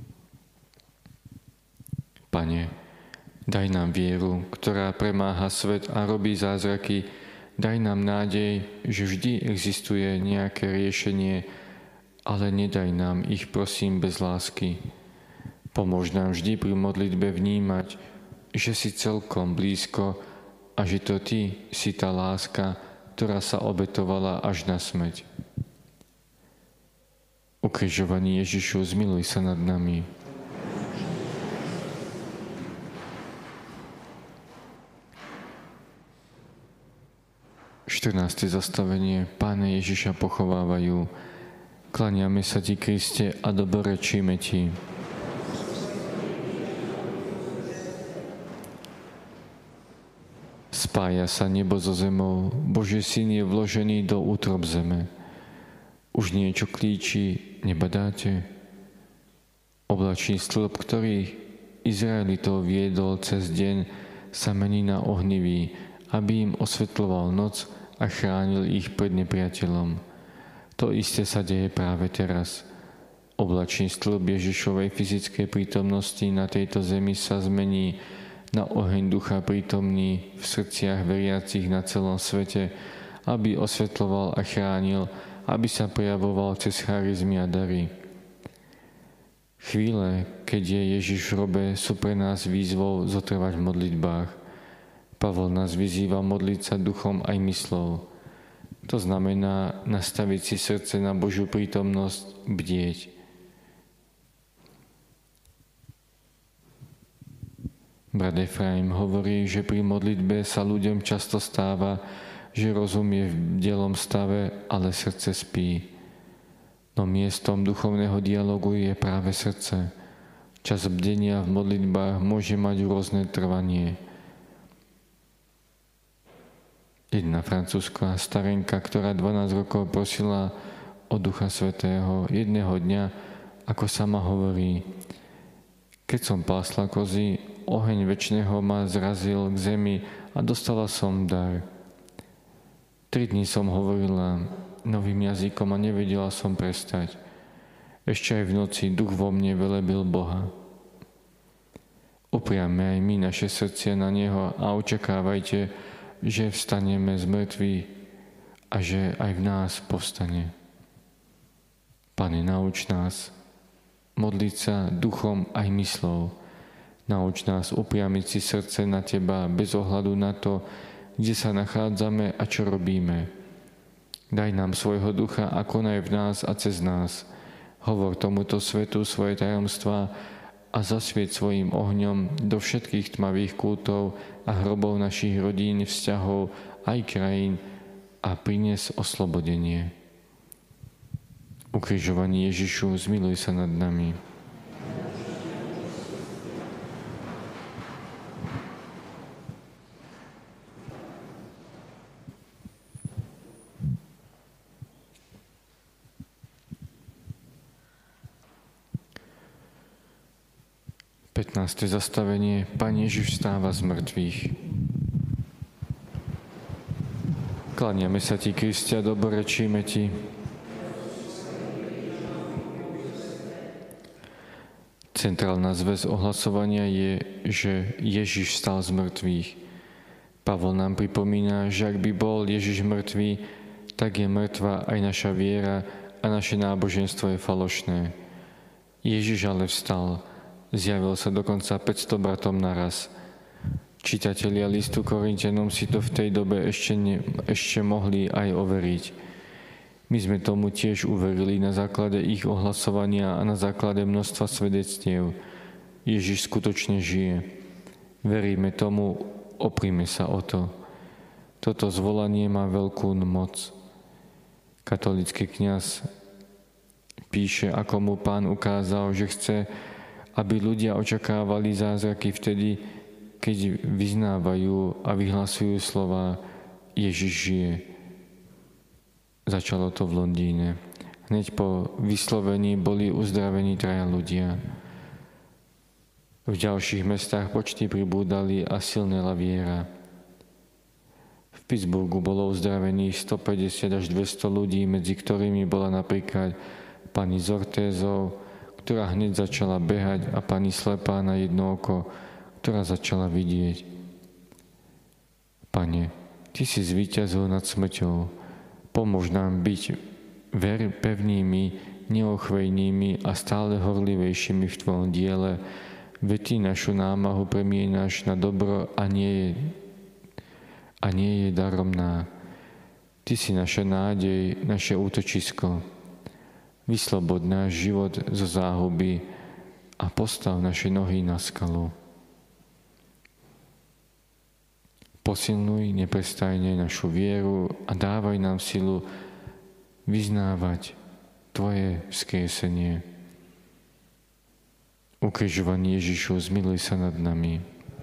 Pane, daj nám vieru, ktorá premáha svet a robí zázraky. Daj nám nádej, že vždy existuje nejaké riešenie, ale nedaj nám ich, prosím, bez lásky. Pomôž nám vždy pri modlitbe vnímať, že si celkom blízko a že to Ty si tá láska, ktorá sa obetovala až na smrť. Ukrižovaný Ježišu, zmiluj sa nad nami. štrnáste zastavenie. Pána Ježiša pochovávajú. Kláňame sa Ti, Kriste, a dobrorečíme Ti. Spája sa nebo so zemou, Boží syn je vložený do útrob zeme. Už niečo klíči, nebadáte? Oblačný stĺp, ktorý Izraelitov viedol cez deň, sa mení na ohnivý, aby im osvetľoval noc a chránil ich pred nepriateľom. To isté sa deje práve teraz. Oblačný stĺp Ježišovej fyzickej prítomnosti na tejto zemi sa zmení na oheň ducha prítomný v srdciach veriacich na celom svete, aby osvetľoval a chránil, aby sa prejavoval cez charizmy a dary. Chvíle, keď je Ježiš v hrobe, sú pre nás výzvou zotrvať v modlitbách. Pavol nás vyzýva modliť sa duchom aj myslou. To znamená nastaviť si srdce na Božiu prítomnosť, bdieť. Brat Efraim hovorí, že pri modlitbe sa ľuďom často stáva, že rozum je v delom stave, ale srdce spí. No miestom duchovného dialogu je práve srdce. Čas bdenia v modlitbách môže mať rôzne trvanie. Jedna francúzska starenka, ktorá dvanásť rokov prosila o Ducha Svätého, jedného dňa, ako sama hovorí, keď som pásla kozy, oheň večného ma zrazil k zemi a dostala som dar. Tri dni som hovorila novým jazykom a nevedela som prestať. Ešte aj v noci duch vo mne velebil Boha. Upriame aj my naše srdcia na Neho a očakávajte, že vstaneme z mŕtvych a že aj v nás povstane. Pane, nauč nás modliť sa duchom aj myslou. Nauč nás upriamiť si srdce na Teba bez ohľadu na to, kde sa nachádzame a čo robíme. Daj nám svojho ducha a konaj v nás a cez nás. Hovor tomuto svetu svoje tajomstvá a zasvieť svojim ohňom do všetkých tmavých kútov a hrobov našich rodín, vzťahov aj krajín a prines oslobodenie. Ukrižovaný Ježišu, zmiluj sa nad nami. pätnáste zastavenie. Pán Ježiš vstáva z mŕtvych. Kláňame sa Ti, Kristia, dobrorečíme Ti. Centrálna zväz ohlasovania je, že Ježiš vstal z mŕtvych. Pavol nám pripomína, že ak by bol Ježiš mŕtvý, tak je mŕtva aj naša viera a naše náboženstvo je falošné. Ježiš ale vstal. Zjavil sa dokonca päťsto bratom naraz. Čitatelia listu Korinťanom si to v tej dobe ešte, ne, ešte mohli aj overiť. My sme tomu tiež uverili na základe ich ohlasovania a na základe množstva svedectiev. Ježiš skutočne žije. Veríme tomu, oprime sa o to. Toto zvolanie má veľkú moc. Katolícky kňaz píše, ako mu Pán ukázal, že chce, aby ľudia očakávali zázraky vtedy, keď vyznávajú a vyhlasujú slova Ježiš žije. Začalo to v Londýne. Hneď po vyslovení boli uzdravení traja ľudia. V ďalších mestách počty pribúdali a silnela viera. V Pittsburghu bolo uzdravených stopäťdesiat až dvesto ľudí, medzi ktorými bola napríklad pani z Ortézov, ktorá hneď začala behať, a pani slepá na jedno oko, ktorá začala vidieť. Pane, Ty si zvíťazil nad smrťou. Pomôž nám byť ver pevnými, neochvejnými a stále horlivejšími v Tvojom diele, veď Ty našu námahu premienaš na dobro a nie je, a nie je daromná. Ty si naša nádej, naše útočisko. Vyslobod náš život zo záhuby a postav naše nohy na skalu. Posilnuj neprestajne našu vieru a dávaj nám silu vyznávať Tvoje vzkriesenie. Ukrižovaný Ježišu, zmiluj sa nad nami.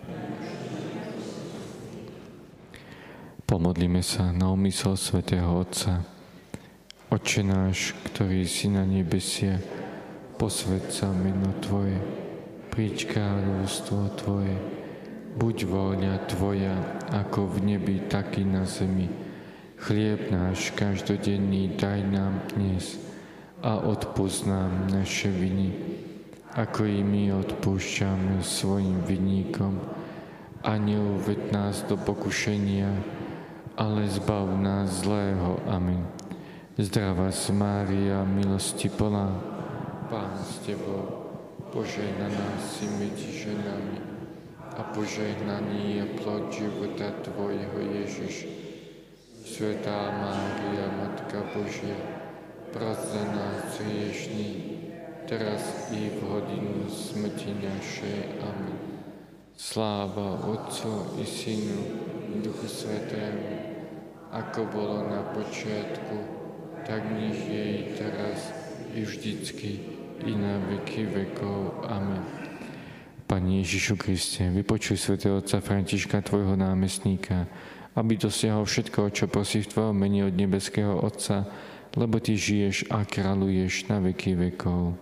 Pomodlíme sa na úmysel svätého Otca. Otče náš, ktorý si na nebesie, posväť sa meno Tvoje, príď kráľovstvo Tvoje, buď vôľa Tvoja, ako v nebi, tak i na zemi. Chlieb náš každodenný daj nám dnes a odpusť nám naše viny, ako i my odpúšťame svojim vinníkom. A neuved nás do pokušenia, ale zbav nás zlého. Amen. Zdravá Mária, milosti plná, Pán s Tebou, požehnaná si medzi ženami a požehnaný je plod života Tvojho Ježiš. Svätá Mária, Matka Božia, pros za nás hriešných, teraz i v hodinu smrti našej. Amen. Sláva Otcu i Synu i Duchu Svätému, ako bolo na počiatku, tak nech je i teraz, i vždycky, i na veky vekov. Amen. Pane Ježišu Kriste, vypočuj svätého otca Františka, tvojho námestníka, aby dosiahol všetko, čo prosí v tvojom mene od nebeského Otca, lebo ty žiješ a kráľuješ na veky vekov.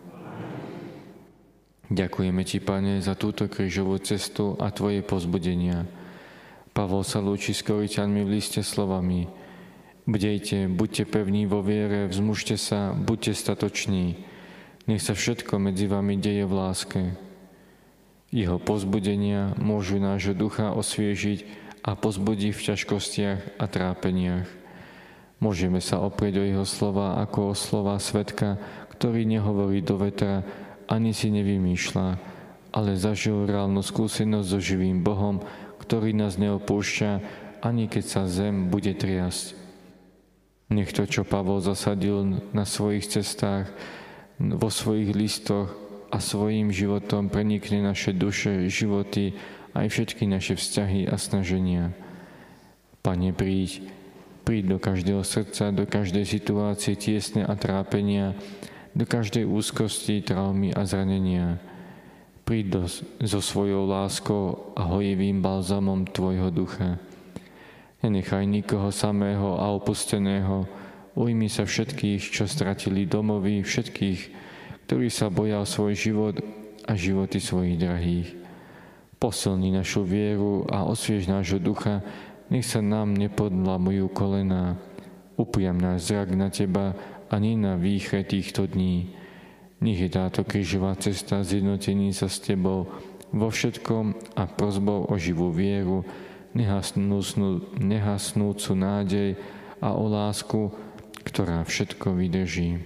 Ďakujeme ti, Pane, za túto krížovú cestu a tvoje povzbudenia. Pavol sa lúči s Korinťanmi v liste slovami: Bdejte, buďte pevní vo viere, vzmužte sa, buďte statoční. Nech sa všetko medzi vami deje v láske. Jeho povzbudenia môžu nášho ducha osviežiť a pozbudiť v ťažkostiach a trápeniach. Môžeme sa oprieť o jeho slova ako o slova svedka, ktorý nehovorí do vetra, ani si nevymýšľa, ale zažil reálnu skúsenosť so živým Bohom, ktorý nás neopúšťa, ani keď sa zem bude triasť. Nech to, čo Pavol zasadil na svojich cestách, vo svojich listoch a svojím životom prenikne naše duše, životy, aj všetky naše vzťahy a snaženia. Pane, príď, príď do každého srdca, do každej situácie tiesne a trápenia, do každej úzkosti, traumy a zranenia. Príď do, so svojou láskou a hojivým balzamom tvojho ducha. Nenechaj nikoho samého a opusteného, ujmi sa všetkých, čo stratili domovy, všetkých, ktorí sa boja o svoj život a životy svojich drahých. Posilni našu vieru a osviež nášho ducha, nech sa nám nepodlamujú kolená. Upriam náš zrak na teba a nie na výchre týchto dní. Nech je táto krížová cesta zjednotení sa s tebou vo všetkom a prosbou o živú vieru, nehasnúcu, nehasnúcu nádej a o lásku, ktorá všetko vydrží.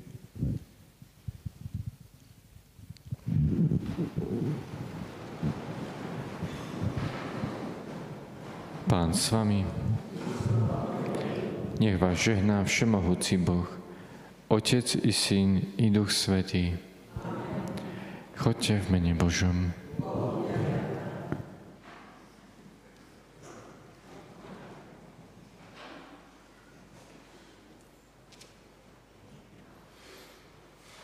Pán s vami, nech vás žehná všemohúci Boh, Otec i Syn i Duch Svätý. Choďte v mene Božom.